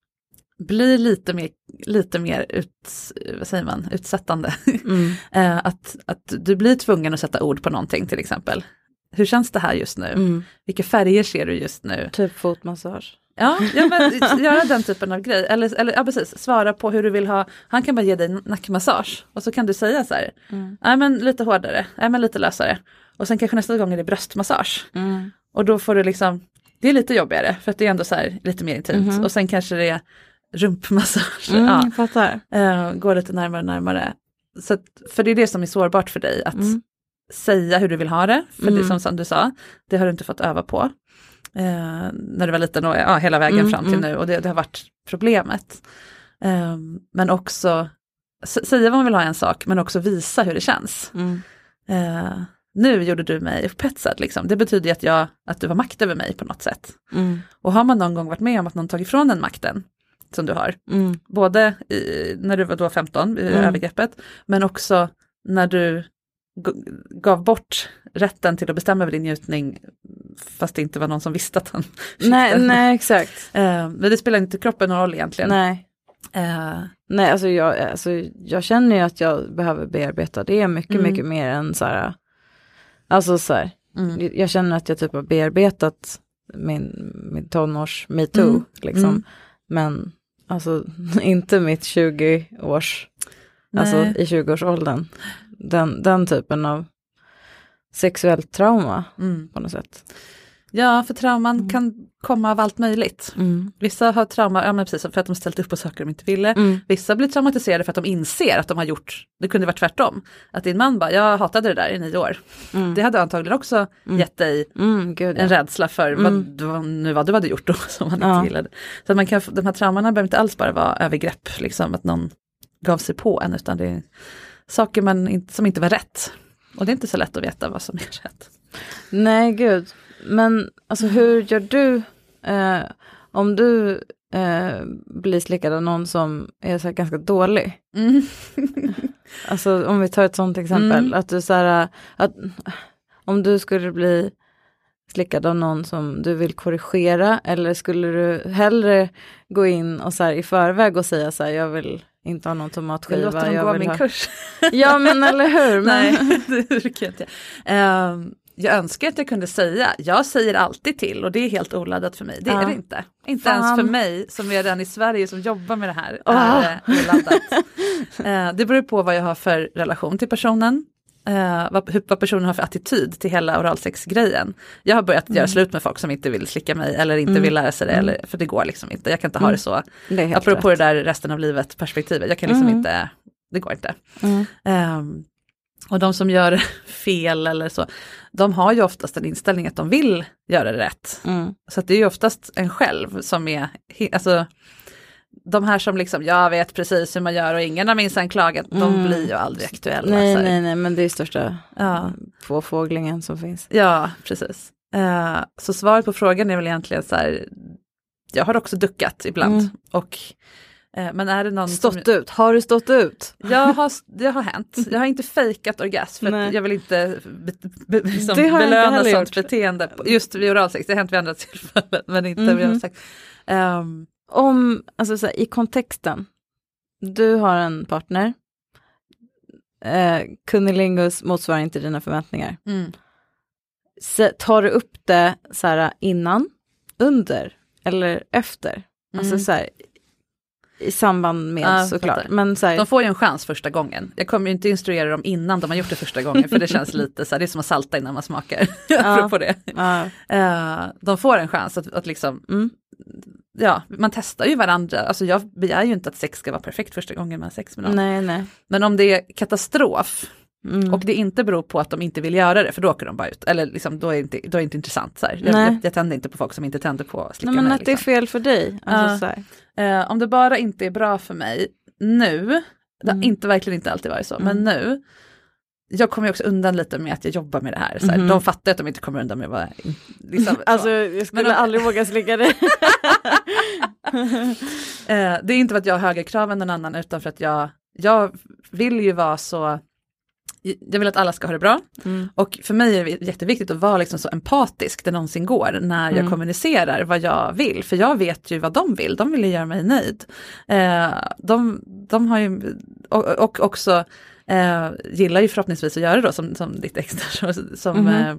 blir lite mer, lite mer ut, vad säger man, utsättande. Mm. eh, att, att du blir tvungen att sätta ord på någonting till exempel. Hur känns det här just nu? Mm. Vilka färger ser du just nu? Typ fotmassage. Ja, ja men göra den typen av grej. Eller, eller ja, precis, svara på hur du vill ha. Han kan bara ge dig nackmassage. Och så kan du säga så här. Mm. Nej men lite hårdare. Nej men lite lösare. Och sen kanske nästa gång är det bröstmassage. Mm. Och då får du liksom. Det är lite jobbigare. För att det är ändå så här lite mer intimt. Mhm. Och sen kanske det är rumpmassage. Mm, Ja. jag fattar. Uh, gå lite närmare och närmare. Så att, för det är det som är sårbart för dig. Att Mm. säga hur du vill ha det. För Mm. det som, som du sa. Det har du inte fått öva på. Eh, när du var liten och ja, hela vägen Mm, fram till mm. nu och det, det har varit problemet. Eh, men också s- säga vad man vill ha en sak men också visa hur det känns. Mm. Eh, nu gjorde du mig upphetsad liksom. Det betyder ju att, jag, att du har makt över mig på något sätt. Mm. Och har man någon gång varit med om att någon tagit ifrån den makten som du har, Mm. både i, när du var då femton, i Mm. övergreppet, men också när du g- gav bort rätten till att bestämma över din njutning fast det inte var någon som visste att han Nej, nej, exakt. Eh, men det spelar inte kroppen någon roll egentligen. Nej. Eh, Nej, alltså jag, alltså jag känner ju att jag behöver bearbeta det mycket, Mm. mycket mer än så här. Alltså så här, mm, jag känner att jag typ har bearbetat min, min tonårs metoo Mm. liksom. Mm. Men alltså inte mitt tjugo-års, alltså Nej. i tjugo-årsåldern. Den, den typen av sexuellt trauma mm. på något sätt. Ja, för trauman Mm. kan komma av allt möjligt. Mm. Vissa har trauma, ja men precis, för att de ställt upp på saker de inte ville. Mm. Vissa blir traumatiserade för att de inser att de har gjort, det kunde vara tvärtom. Att din man bara, jag hatade det där i nio år. Mm. Det hade antagligen också Mm. gett dig Mm, gud, ja. en rädsla för Mm. vad, du- nu vad du hade gjort då som man inte Ja. gillade. Så att man kan, de här traumorna behöver inte alls bara vara övergrepp, liksom att någon gav sig på en, utan det är saker man inte, som inte var rätt. Och det är inte så lätt att veta vad som är rätt. Nej, gud. Men alltså hur gör du eh, om du eh, blir slickad av någon som är så här ganska dålig? Mm. Alltså om vi tar ett sånt exempel. Mm. Att du så här, att om du skulle bli slickad av någon som du vill korrigera, eller skulle du hellre gå in och så här i förväg och säga så här, jag vill inte ha någon tomatskiva. Jag låter dem jag gå vill min ha... kurs. Ja, men eller hur? Men... Nej, det kan jag inte. Um, jag önskar att jag kunde säga, jag säger alltid till och det är helt oladdat för mig. Det Ja. är det inte. Inte Fan. ens för mig som är den i Sverige som jobbar med det här. Åh. Är det oladdat. uh, det beror på vad jag har för relation till personen. Uh, vad, hur, vad personen har för attityd till hela oralsexgrejen. Jag har börjat Mm. göra slut med folk som inte vill slicka mig eller inte Mm. vill lära sig det. Mm. Eller, för det går liksom inte. Jag kan inte ha Mm. det så. Det är helt Apropå rätt. det där resten av livet perspektivet. Jag kan liksom Mm. inte, det går inte. Mm. Um, och de som gör fel eller så, de har ju oftast en inställning att de vill göra det rätt. Mm. Så att det är ju oftast en själv som är, alltså de här som liksom, jag vet precis hur man gör och ingen har minsann klagat, de Mm. blir ju aldrig aktuella. Nej, så här. nej, nej, men det är största Ja. påfåglingen som finns. Ja, precis. Uh, så svaret på frågan är väl egentligen så här, jag har också duckat ibland. Mm. Och, uh, men är det någon Stått som, ut, har du stått ut? Jag har, det har hänt. Jag har inte fejkat orgasm för Nej. att jag vill inte be, be, liksom Det har jag inte belöna heller sånt gjort. beteende. Just vid oralsex, det har hänt vid andra tillfällen men inte Mhm. vid oralsex. Um, Om, alltså så här, i kontexten, du har en partner, eh, kunnilingus motsvarar inte dina förväntningar. mm. Så, tar du upp det så här innan, under eller efter? Alltså Mm. så här, i samband med Ja, såklart. Men så här, de får ju en chans första gången. Jag kommer ju inte instruera dem innan de har gjort det första gången, för det känns lite så här, det är som att salta innan man smakar. Ja. på det. Ja. Uh, de får en chans att, att liksom, mm, ja, man testar ju varandra. Alltså jag begär ju inte att sex ska vara perfekt första gången man har sex med någon. Nej, nej. Men om det är katastrof, mm. och det inte beror på att de inte vill göra det, för då åker de bara ut. Eller liksom, då är det inte, då är det inte intressant. Så här. Jag, jag, jag tänder inte på folk som inte tänder på att slicka Nej, men mig, att liksom. det är fel för dig. Alltså, uh, så här. Uh, om det bara inte är bra för mig nu, det har Mm. inte verkligen inte alltid varit så, mm. men nu, jag kommer ju också undan lite med att jag jobbar med det här. Så här, mm. De fattar att de inte kommer undan med vad liksom, alltså jag skulle men, aldrig våga slicka dig. uh, det är inte för att jag har högre krav än någon annan, utan för att jag, jag vill ju vara så, jag vill att alla ska ha det bra. Mm. Och för mig är det jätteviktigt att vara liksom så empatisk det någonsin går när jag mm. kommunicerar vad jag vill. För jag vet ju vad de vill. De vill ju göra mig nöjd. Eh, de, de har ju, och, och också eh, gillar ju förhoppningsvis att göra det då som, som ditt extra. Som, mm. eh,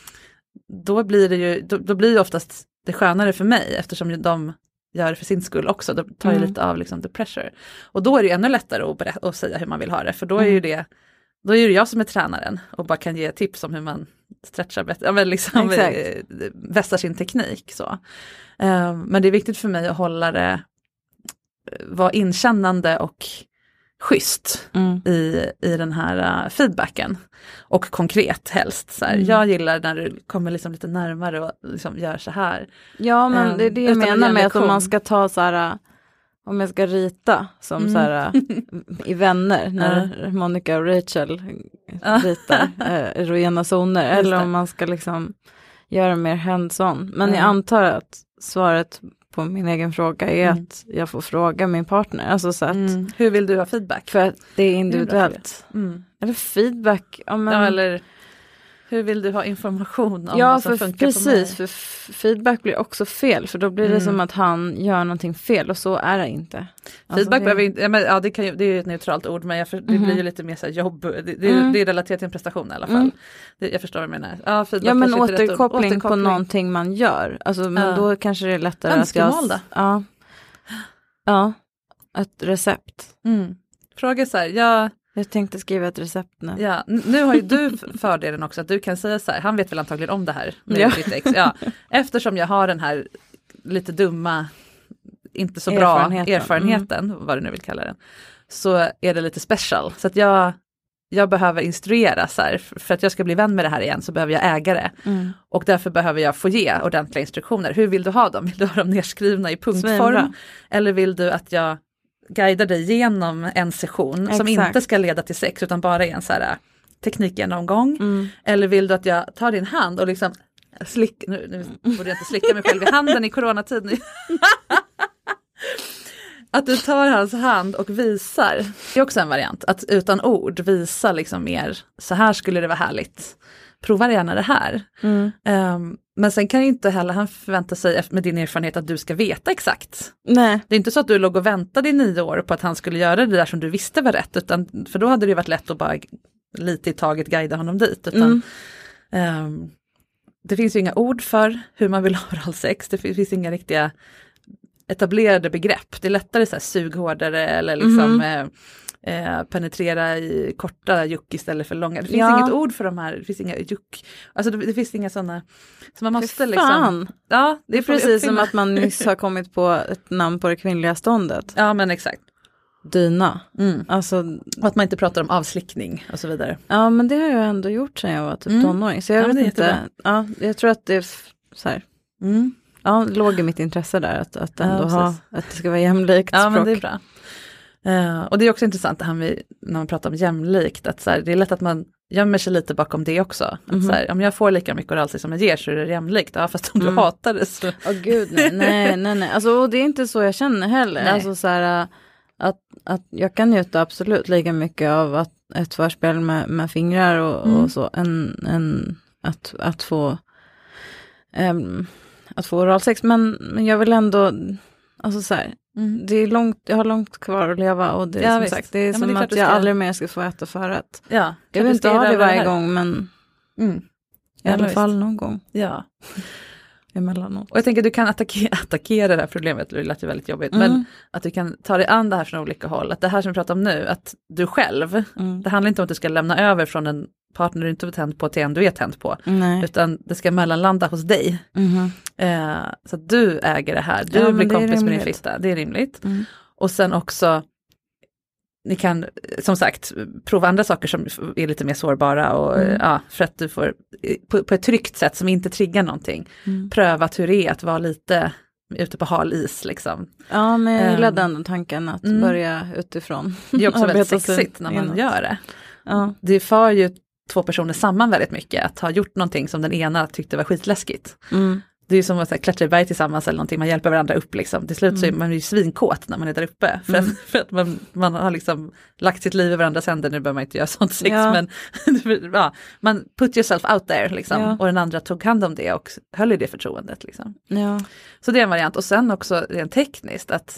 då blir det ju, då, då blir det oftast det skönare för mig, eftersom de gör det för sin skull också. Då tar ju mm. lite av liksom the pressure. Och då är det ju ännu lättare att, berätta, att säga hur man vill ha det. För då är ju det Då är det jag som är tränaren och bara kan ge tips om hur man stretchar bättre, ja, men liksom vässar sin teknik. Så. Uh, men det är viktigt för mig att hålla det, vara inkännande och schysst mm. i, i den här uh, feedbacken. Och konkret helst. Så här. Mm. Jag gillar när du kommer liksom lite närmare och liksom gör så här. Ja, men um, det är det jag menar med att om man ska ta så här... Om jag ska rita som mm. så här i Vänner när uh. Monica och Rachel ritar uh, erogena zoner, eller om man ska liksom göra mer hands-on. Men mm. jag antar att svaret på min egen fråga är mm. att jag får fråga min partner. Alltså så att, mm. hur vill du ha feedback? För att det är individuellt. Mm. Eller feedback. Ja, men, ja, eller hur vill du ha information om ja, vad som för, funkar precis, på mig? för feedback blir också fel. För då blir det mm. som att han gör någonting fel, och så är det inte. Alltså feedback det... behöver inte, ja, men, ja, det, kan ju, det är ju ett neutralt ord, men jag för, det mm. blir ju lite mer så här jobb. Det, det, mm. det är relaterat till en prestation i alla fall. Mm. Det, jag förstår vad jag menar. Ja, ja men återkoppling, återkoppling på någonting man gör. Alltså, men ja. Då kanske det är lättare önskemål att jag... då? Ja. Ja, ett recept. Mm. Fråga så här, jag... Jag tänkte skriva ett recept nu. Ja, nu har ju du fördelen också att du kan säga så här, han vet väl antagligen om det här med ja. ditt ex. Ja, eftersom jag har den här lite dumma, inte så bra erfarenheten, erfarenheten mm. vad du nu vill kalla den, så är det lite special. Så att jag, jag behöver instruera så här, för att jag ska bli vän med det här igen så behöver jag äga det. Mm. Och därför behöver jag få ge ordentliga instruktioner. Hur vill du ha dem? Vill du ha dem nedskrivna i punktform? Svinbra. Eller vill du att jag guida dig genom en session Exakt. Som inte ska leda till sex utan bara är en så här teknikgenomgång. Mm. Eller vill du att jag tar din hand och liksom slick, nu, nu borde jag inte slicka mig själv i handen i coronatid. Att du tar hans hand och visar. Det är också en variant. Att utan ord visa liksom mer, så här skulle det vara härligt. Prova gärna det här. Mm. Um, men sen kan ju inte heller han förvänta sig med din erfarenhet att du ska veta exakt. Nej. Det är inte så att du låg och väntade i nio år på att han skulle göra det där som du visste var rätt. Utan, för då hade det varit lätt att bara lite i taget guida honom dit. Utan, mm. um, det finns ju inga ord för hur man vill ha oralsex. Det finns, finns inga riktiga etablerade begrepp. Det är lättare så här sughårdare eller liksom... Mm. Eh, Eh, penetrera i korta juck istället för långa. Det finns ja. Inget ord för de här, det finns inga juck. Alltså det, det finns inga sådana. Så man måste liksom. Ja, det är precis som att man nyss har kommit på ett namn på det kvinnliga ståndet. Ja, men exakt. Dyna. Mm. Alltså, och att man inte pratar om avslickning och så vidare. Ja, men det har jag ändå gjort sedan jag var typ mm. tonåring. Så jag ja, vet inte. Ja, jag tror att det är så här. Mm. Ja, det låg i mitt intresse där att, att ändå ja, ha, att det ska vara jämlikt ja, språk. Men det är bra. Uh, och det är också intressant det här med, när man pratar om jämlikt, att så här, det är lätt att man gömmer sig lite bakom det också. Att mm-hmm. så här, om jag får lika mycket oralsex som jag ger så är det jämlikt. Ja, fast om mm. du hatar det så... Åh oh, gud, nej, nej, nej. nej. Alltså, och det är inte så jag känner heller. Alltså, så här, att, att jag kan njuta absolut lika mycket av att, ett förspel med, med fingrar och, mm. och så, än, än att, att få um, att få oralsex. Men, men jag vill ändå, alltså så här, mm. det är långt, jag har långt kvar att leva och det är ja, som visst. Sagt, det är ja, som det är att jag ska... aldrig mer ska få äta förrätt. Ja, jag vill inte ha det varje gång, men mm. i alla fall någon gång. Ja. emellanåt. Och jag tänker att du kan attackera, attackera det här problemet, det lät ju väldigt jobbigt, mm. men att du kan ta dig an det här från olika håll. Att det här som vi pratar om nu, att du själv, mm. det handlar inte om att du ska lämna över från en partner du inte är tänd på till en du är tänd på. Nej. Utan det ska mellanlanda hos dig. Mm. Eh, så att du äger det här, du ja, blir kompis med din fitta, det är rimligt. Mm. Och sen också, ni kan som sagt prova andra saker som är lite mer sårbara och mm. ja, för att du får på, på ett tryggt sätt som inte triggar någonting. Mm. Pröva hur det är att vara lite ute på hal is liksom. Ja, men jag gillade um, den tanken att mm. börja utifrån. Det är också väldigt sexigt när man inåt. Gör det. Ja. Det för ju två personer samman väldigt mycket att ha gjort någonting som den ena tyckte var skitläskigt. Mm. Det är ju som att klättra i berg tillsammans eller någonting, man hjälper varandra upp liksom. Till slut mm. så är man ju svinkåt när man är där uppe. För mm. att, för att man, man har liksom lagt sitt liv i varandras händer, nu behöver man inte göra sånt sex. Ja. Men ja, man put yourself out there liksom. Ja. Och den andra tog hand om det och höll i det förtroendet liksom. Ja. Så det är en variant. Och sen också rent tekniskt att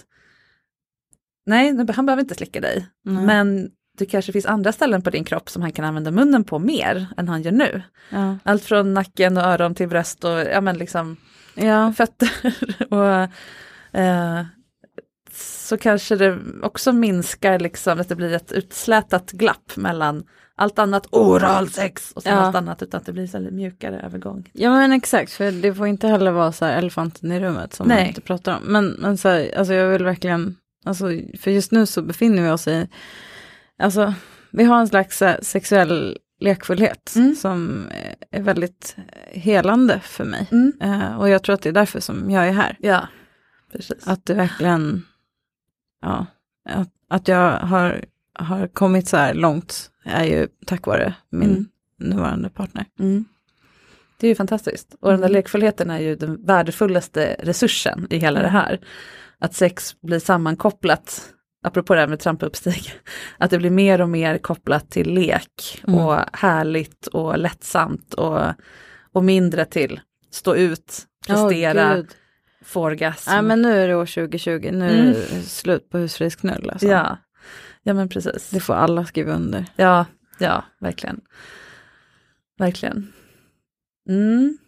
nej, han behöver inte slicka dig. Mm. Men det kanske finns andra ställen på din kropp som han kan använda munnen på mer än han gör nu. Ja. Allt från nacken och öron till bröst och ja, men liksom ja. Fötter. och, eh, så kanske det också minskar liksom att det blir ett utslätat glapp mellan allt annat oralsex och sen ja. Allt annat, utan att det blir så lite mjukare övergång. Ja men exakt, för det får inte heller vara så här elefanten i rummet som Nej. Man inte pratar om. Men, men så här, alltså jag vill verkligen, alltså, för just nu så befinner vi oss i alltså, vi har en slags uh, sexuell lekfullhet mm. som är väldigt helande för mig. Mm. Uh, och jag tror att det är därför som jag är här. Ja, precis. Att det verkligen, ja, att, att jag har, har kommit så här långt är ju tack vare min mm. nuvarande partner. Mm. Det är ju fantastiskt. Och mm. den där lekfullheten är ju den värdefullaste resursen i hela mm. det här. Att sex blir sammankopplat, apropå det här med trampa uppstig, att det blir mer och mer kopplat till lek mm. och härligt och lättsamt och, och mindre till stå ut, prestera, oh, få orgasm. Ja, men nu är det år tjugo tjugo, nu mm. är det slut på husfrisk knull. Alltså. Ja. ja, men precis. Det får alla skriva under. Ja, ja, verkligen. Verkligen. Mm.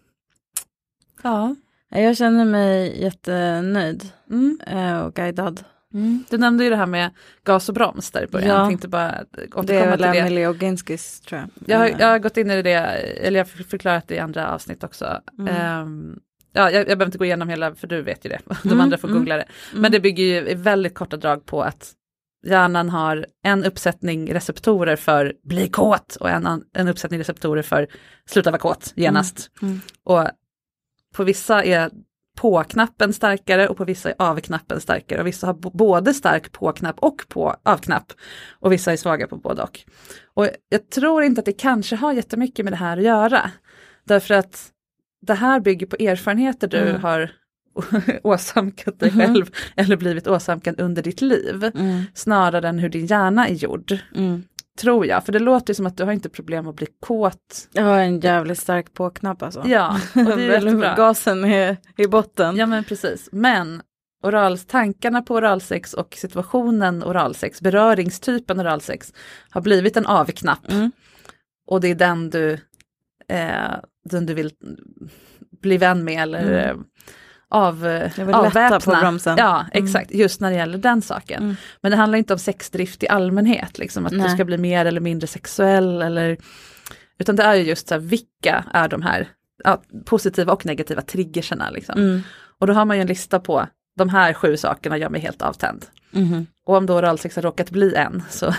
Ja. Jag känner mig jättenöjd mm. och guidad. Mm. Du nämnde ju det här med gas och broms där i början. Ja. Jag tänkte bara återkomma det är väl till det. Emily Oginskis, tror jag. Jag har, jag har gått in i det, eller jag har förklarat det i andra avsnitt också. Mm. Um, ja, jag, jag behöver inte gå igenom hela, för du vet ju det. De mm. andra får googla det. Mm. Men det bygger ju i väldigt korta drag på att hjärnan har en uppsättning receptorer för bli kåt och en, en uppsättning receptorer för sluta vara kåt genast. Mm. Mm. Och på vissa är på-knappen starkare och på vissa är av-knappen starkare. Och vissa har b- både stark på-knapp och på av-knapp. Och vissa är svaga på både och. Och jag tror inte att det kanske har jättemycket med det här att göra. Därför att det här bygger på erfarenheter du mm. har åsamkat dig själv mm. eller blivit åsamkad under ditt liv. Mm. Snarare än hur din hjärna är gjord. Mm. Tror jag, för det låter som att du har inte problem att bli kåt. Jag har en jävligt stark på-knapp alltså. Ja, och det är jättebra. Gasen är i botten. Ja men precis, men oral, tankarna på oralsex och situationen oralsex, beröringstypen oralsex har blivit en av-knapp. Mm. Och det är den du, eh, den du vill bli vän med eller mm. av, avväpna. På bromsen. Ja, exakt. Mm. Just när det gäller den saken. Mm. Men det handlar inte om sexdrift i allmänhet. Liksom, att Nej. Du ska bli mer eller mindre sexuell. Eller, utan det är ju just så här, vilka är de här ja, positiva och negativa triggerserna. Liksom. Mm. Och då har man ju en lista på de här sju sakerna gör mig helt avtänd. Mm. Och om då oralsex har råkat bli en så,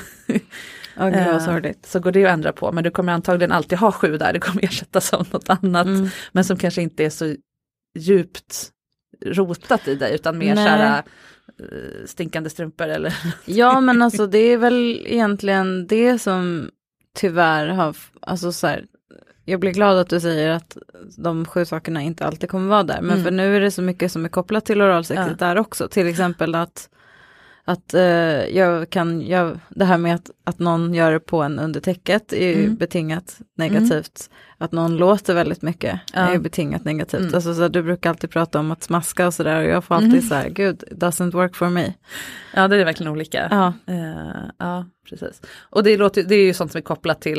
okay, så går det att ändra på. Men du kommer antagligen alltid ha sju där. Det kommer ersättas av något annat. Mm. Men som kanske inte är så djupt rotat i dig utan mer såhär uh, stinkande strumpor eller ja men alltså det är väl egentligen det som tyvärr har alltså så här, jag blir glad att du säger att de sju sakerna inte alltid kommer vara där men mm. för nu är det så mycket som är kopplat till oralsexet ja. Där också, till exempel att att uh, jag kan jag, det här med att, att någon gör det på en under täcket är ju mm. betingat negativt. Mm. Att någon låter väldigt mycket ja. Är ju betingat negativt. Mm. Alltså, så du brukar alltid prata om att smaska och sådär och jag får alltid mm. så här, gud, it doesn't work for me. Ja, det är verkligen olika. Ja, uh, ja precis. Och det, låter, det är ju sånt som är kopplat till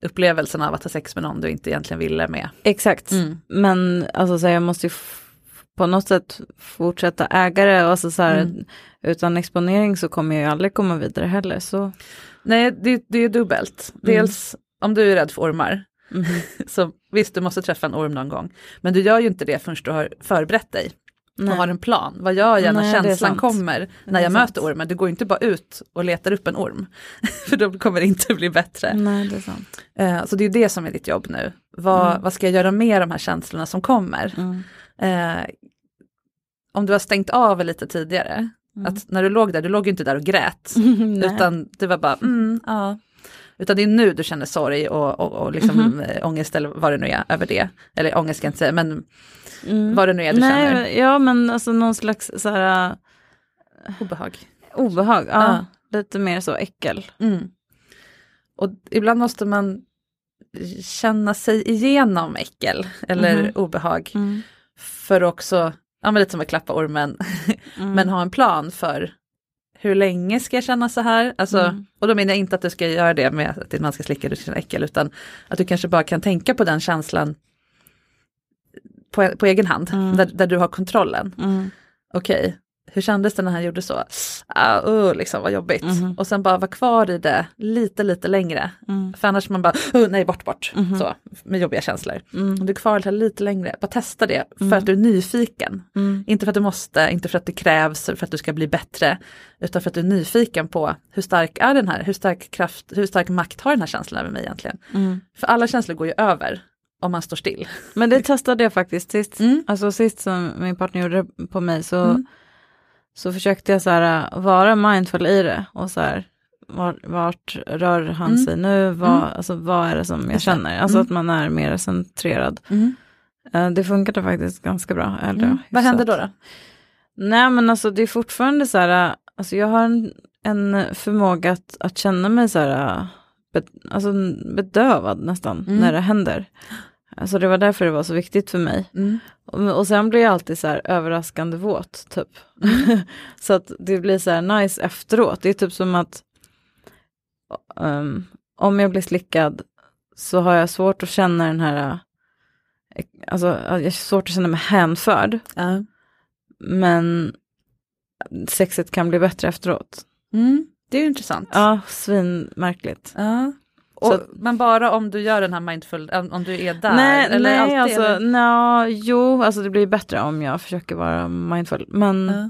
upplevelsen av att ha sex med någon du inte egentligen ville med. Exakt, mm. men alltså så här, jag måste ju f- på något sätt fortsätta äga det och alltså, så här, mm. utan exponering så kommer jag ju aldrig komma vidare heller. Så. Nej, det, det är dubbelt. Dels mm. om du är rädd för ormar mm. så visst, du måste träffa en orm någon gång. Men du gör ju inte det förrän du har förberett dig. Nej. Och har en plan. Vad gör jag när Nej, känslan kommer när jag möter sant. ormen? Du går inte bara ut och letar upp en orm. För då kommer det inte bli bättre. Nej, det är sant. Uh, så det är det som är ditt jobb nu. Vad, mm. vad ska jag göra med de här känslorna som kommer? Mm. Uh, om du har stängt av lite tidigare. Mm. Att när du låg där, du låg ju inte där och grät. Utan det var bara, mm, ja. Utan det är nu du känner sorg och, och, och liksom mm-hmm. ångest eller vad det nu är över det. Eller ångest kan jag inte säga, men mm. vad det nu är du Nej, känner. Ja, men alltså någon slags så här... Uh, obehag. Obehag, ja. ja. Lite mer så äckel. Mm. Och ibland måste man känna sig igenom äckel eller mm. obehag. Mm. För också, ja men lite som att klappa ormen. mm. Men ha en plan för hur länge ska jag känna så här? Alltså, mm. Och då menar jag inte att du ska göra det med att man ska slicka du ska känna äckel, utan att du kanske bara kan tänka på den känslan på, på egen hand, mm. där, där du har kontrollen. Mm. Okej, okay. Hur kändes det när han gjorde så? Ah, uh, liksom, vad jobbigt. Mm. Och sen bara vara kvar i det lite, lite längre. Mm. För annars man bara, uh, nej, bort, bort. Mm. Så, med jobbiga känslor. Mm. Om du är kvar lite längre, bara testa det. För mm. att du är nyfiken. Mm. Inte för att du måste, inte för att det krävs, för att du ska bli bättre. Utan för att du är nyfiken på hur stark är den här, hur stark kraft, hur stark makt har den här känslan över mig egentligen. Mm. För alla känslor går ju över om man står still. Men det testade jag faktiskt sist. Mm. Alltså sist som min partner gjorde det på mig så... Mm. Så försökte jag så här, vara mindful i det. Och så här, vart, vart rör han mm. sig nu? Vad, mm. alltså, vad är det som jag känner? Alltså mm. att man är mer centrerad. Mm. Uh, det funkade faktiskt ganska bra. Eller, mm. Vad händer då då? Nej, men alltså det är fortfarande så här. Alltså jag har en, en förmåga att, att känna mig så här. Be, alltså bedövad nästan mm. när det händer. Alltså det var därför det var så viktigt för mig. Mm. Och, och sen blir jag alltid så här överraskande våt typ. Mm. Så att det blir så här nice efteråt. Det är typ som att um, om jag blir slickad så har jag svårt att känna den här, alltså jag har svårt att känna mig hänförd. Uh. Men sexet kan bli bättre efteråt. Mm. Det är ju intressant. Ja, svinmärkligt. Ja. Uh. Och, men bara om du gör den här mindful, om du är där? Nej, eller nej alltid, alltså, eller? No, jo, alltså det blir bättre om jag försöker vara mindful. Men uh.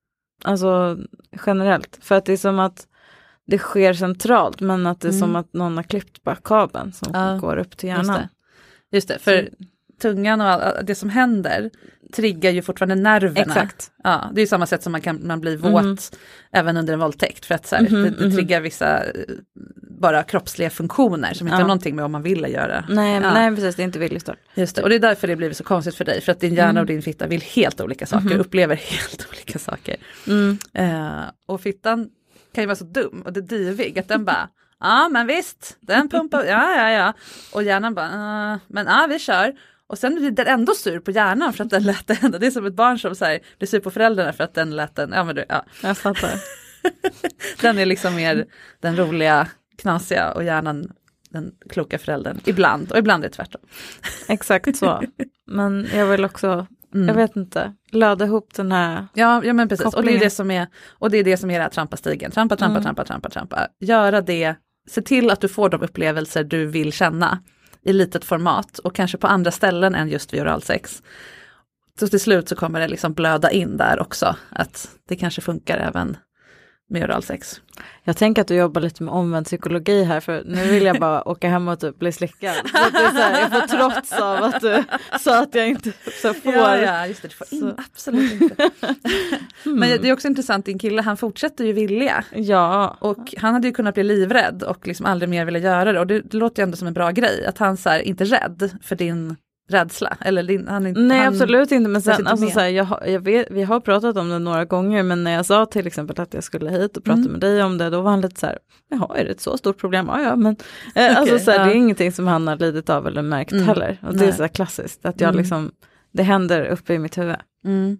alltså generellt, för att det är som att det sker centralt, men att det är mm. som att någon har klippt bara kabeln som uh. går upp till hjärnan. Just det, Just det för så. Tungan och all, det som händer triggar ju fortfarande nerverna. Exakt. Ja, det är ju samma sätt som man kan man blir våt mm. även under en våldtäkt. För att så här, mm-hmm, det, det triggar vissa bara kroppsliga funktioner som inte ja. har någonting med vad man vill göra. Nej, ja. nej, precis, det är inte viljestört. Just det, och det är därför det blir så konstigt för dig. För att din hjärna mm. och din fitta vill helt olika saker, mm-hmm. upplever helt olika saker. Mm. Uh, och fittan kan ju vara så dum och det är divig att den bara, ja men visst, den pumpar, ja ja ja. Och hjärnan bara, uh, men ja vi kör. Och sen blir den ändå sur på hjärnan för att den lät det hända. Det är som ett barn som så här, blir sur på föräldrarna för att den lät den, ja men du, ja. Jag fattar. Den är liksom mer den roliga, knasiga och hjärnan den kloka föräldern. Ibland, och ibland är det tvärtom. Exakt så. Men jag vill också, mm. jag vet inte, löda ihop den här Ja, ja men precis. Kopplingen. Och det är det som är, och det är det som är det här trampa stigen. Trampa, trampa, mm. trampa, trampa, trampa. Göra det, se till att du får de upplevelser du vill känna. I litet format och kanske på andra ställen än just vid oralsex. Så till slut så kommer det liksom blöda in där också. Att det kanske funkar även med oralsex. Jag tänker att du jobbar lite med omvänd psykologi här, för nu vill jag bara åka hem och typ bli slickad. Så att det är så här, jag får trots av att du sa att jag inte så får. Ja, ja just det, du får in, absolut inte. mm. Men det är också intressant, din kille, han fortsätter ju vilja. Ja. Och han hade ju kunnat bli livrädd och liksom aldrig mer vilja göra det. Och det, det låter ju ändå som en bra grej, att han så här, inte är rädd för din rädsla. Eller din, han, Nej, han, absolut inte. Men sen, alltså, så här, jag, jag vet, vi har pratat om det några gånger, men när jag sa till exempel att jag skulle hit och prata mm. med dig om det, då var han lite så här, jaha, är det ett så stort problem? Ja, ja, men eh, okay, alltså, så här, ja. Det är ingenting som han har lidit av eller märkt mm. heller. Och det Nej. är så här klassiskt, att jag mm. liksom, det händer uppe i mitt huvud. Mm.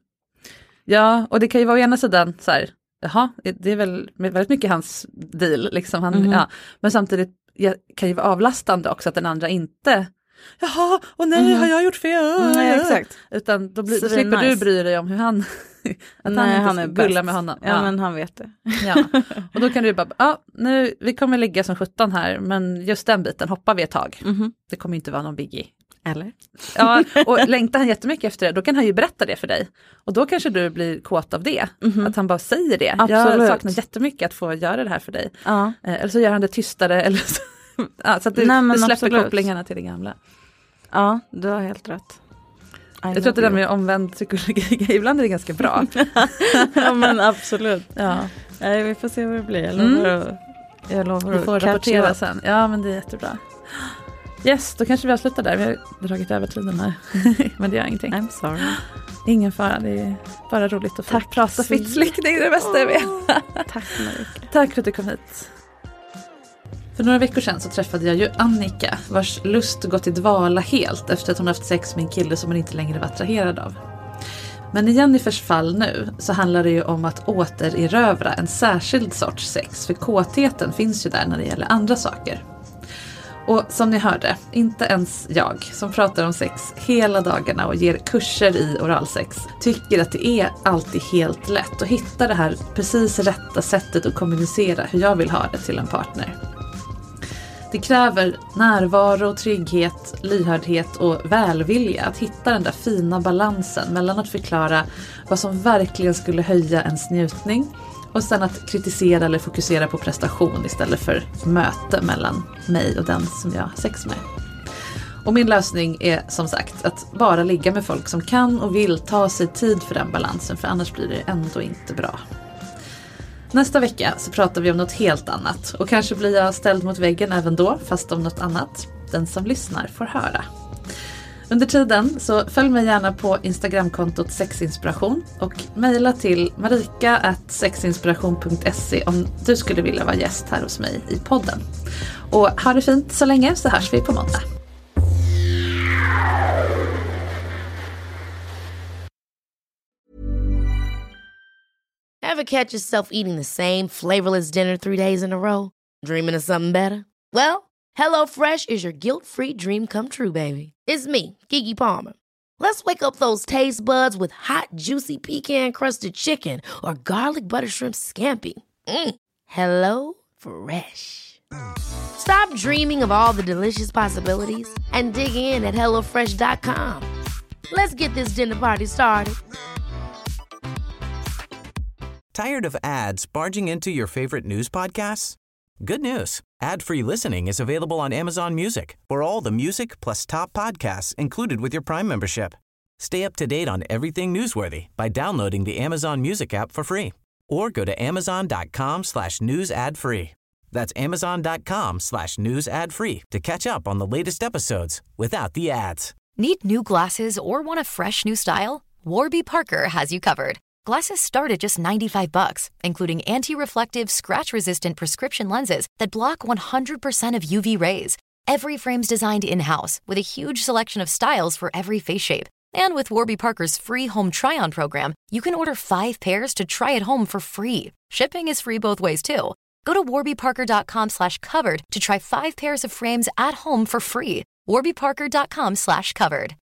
Ja, och det kan ju vara å ena sidan så här, jaha, det är väl väldigt mycket hans deal, liksom. Han, mm. ja. Men samtidigt kan ju vara avlastande också att den andra inte jaha, och nej, mm. har jag gjort fel? Mm, nej, exakt. Utan då, blir, då slipper nice. Du bry dig om hur han att nej, han, han är gullar med honom. Ja, ja, men han vet det. Ja. Och då kan du bara, ja, nu, vi kommer ligga som sjutton här, men just den biten hoppar vi ett tag. Mm-hmm. Det kommer inte vara någon biggie. Eller? Ja, och längtar han jättemycket efter det, då kan han ju berätta det för dig. Och då kanske du blir kåt av det. Mm-hmm. Att han bara säger det. Absolut. Jag saknar jättemycket att få göra det här för dig. Ja. Eller så gör han det tystare, eller så, ja, så att du, Nej, du släpper absolut. Kopplingarna till det gamla. Ja, du har helt rätt. I jag tror att det där med omvänd psykologi ibland är det ganska bra. Ja, men absolut. Ja. Nej, vi får se vad det blir. Jag lovar mm. att, jag lovar vi får rapportera sen. Ja, men det är jättebra. Yes, då kanske vi har slutat där. Vi har dragit över tiden här. Men det gör ingenting. I'm sorry. Ingen fara, det är bara roligt att få prata fittslick. Det är det bästa jag vet. Tack Marika. Tack för att du kom hit. För några veckor sedan så träffade jag ju Annika, vars lust gått i dvala helt efter att hon haft sex med en kille som hon inte längre var attraherad av. Men i Jennifers fall nu så handlar det ju om att återerövra en särskild sorts sex, för kåtheten finns ju där när det gäller andra saker. Och som ni hörde, inte ens jag som pratar om sex hela dagarna och ger kurser i oralsex tycker att det är alltid helt lätt att hitta det här precis rätta sättet att kommunicera hur jag vill ha det till en partner. Det kräver närvaro, trygghet, lyhördhet och välvilja att hitta den där fina balansen mellan att förklara vad som verkligen skulle höja ens njutning och sen att kritisera eller fokusera på prestation istället för möte mellan mig och den som jag har sex med. Och min lösning är som sagt att bara ligga med folk som kan och vill ta sig tid för den balansen, för annars blir det ändå inte bra. Nästa vecka så pratar vi om något helt annat och kanske blir jag ställd mot väggen även då, fast om något annat. Den som lyssnar får höra. Under tiden så följ mig gärna på Instagramkontot sexinspiration och mejla till marika at sexinspiration punkt se om du skulle vilja vara gäst här hos mig i podden. Och ha det fint så länge, så hörs vi på måndag. Ever catch yourself eating the same flavorless dinner three days in a row? Dreaming of something better? Well, HelloFresh is your guilt-free dream come true, baby. It's me, Keke Palmer. Let's wake up those taste buds with hot, juicy pecan-crusted chicken or garlic butter shrimp scampi. Mm. Hello Fresh. Stop dreaming of all the delicious possibilities and dig in at hello fresh dot com. Let's get this dinner party started. Tired of ads barging into your favorite news podcasts? Good news. Ad-free listening is available on Amazon Music for all the music plus top podcasts included with your Prime membership. Stay up to date on everything newsworthy by downloading the Amazon Music app for free or go to amazon.com slash news ad free. That's amazon.com slash news ad free to catch up on the latest episodes without the ads. Need new glasses or want a fresh new style? Warby Parker has you covered. Glasses start at just ninety-five bucks, including anti-reflective, scratch-resistant prescription lenses that block one hundred percent of U V rays. Every frame's designed in-house with a huge selection of styles for every face shape. And with Warby Parker's free home try-on program, you can order five pairs to try at home for free. Shipping is free both ways, too. Go to warbyparker.com slash covered to try five pairs of frames at home for free. warbyparker.com slash covered.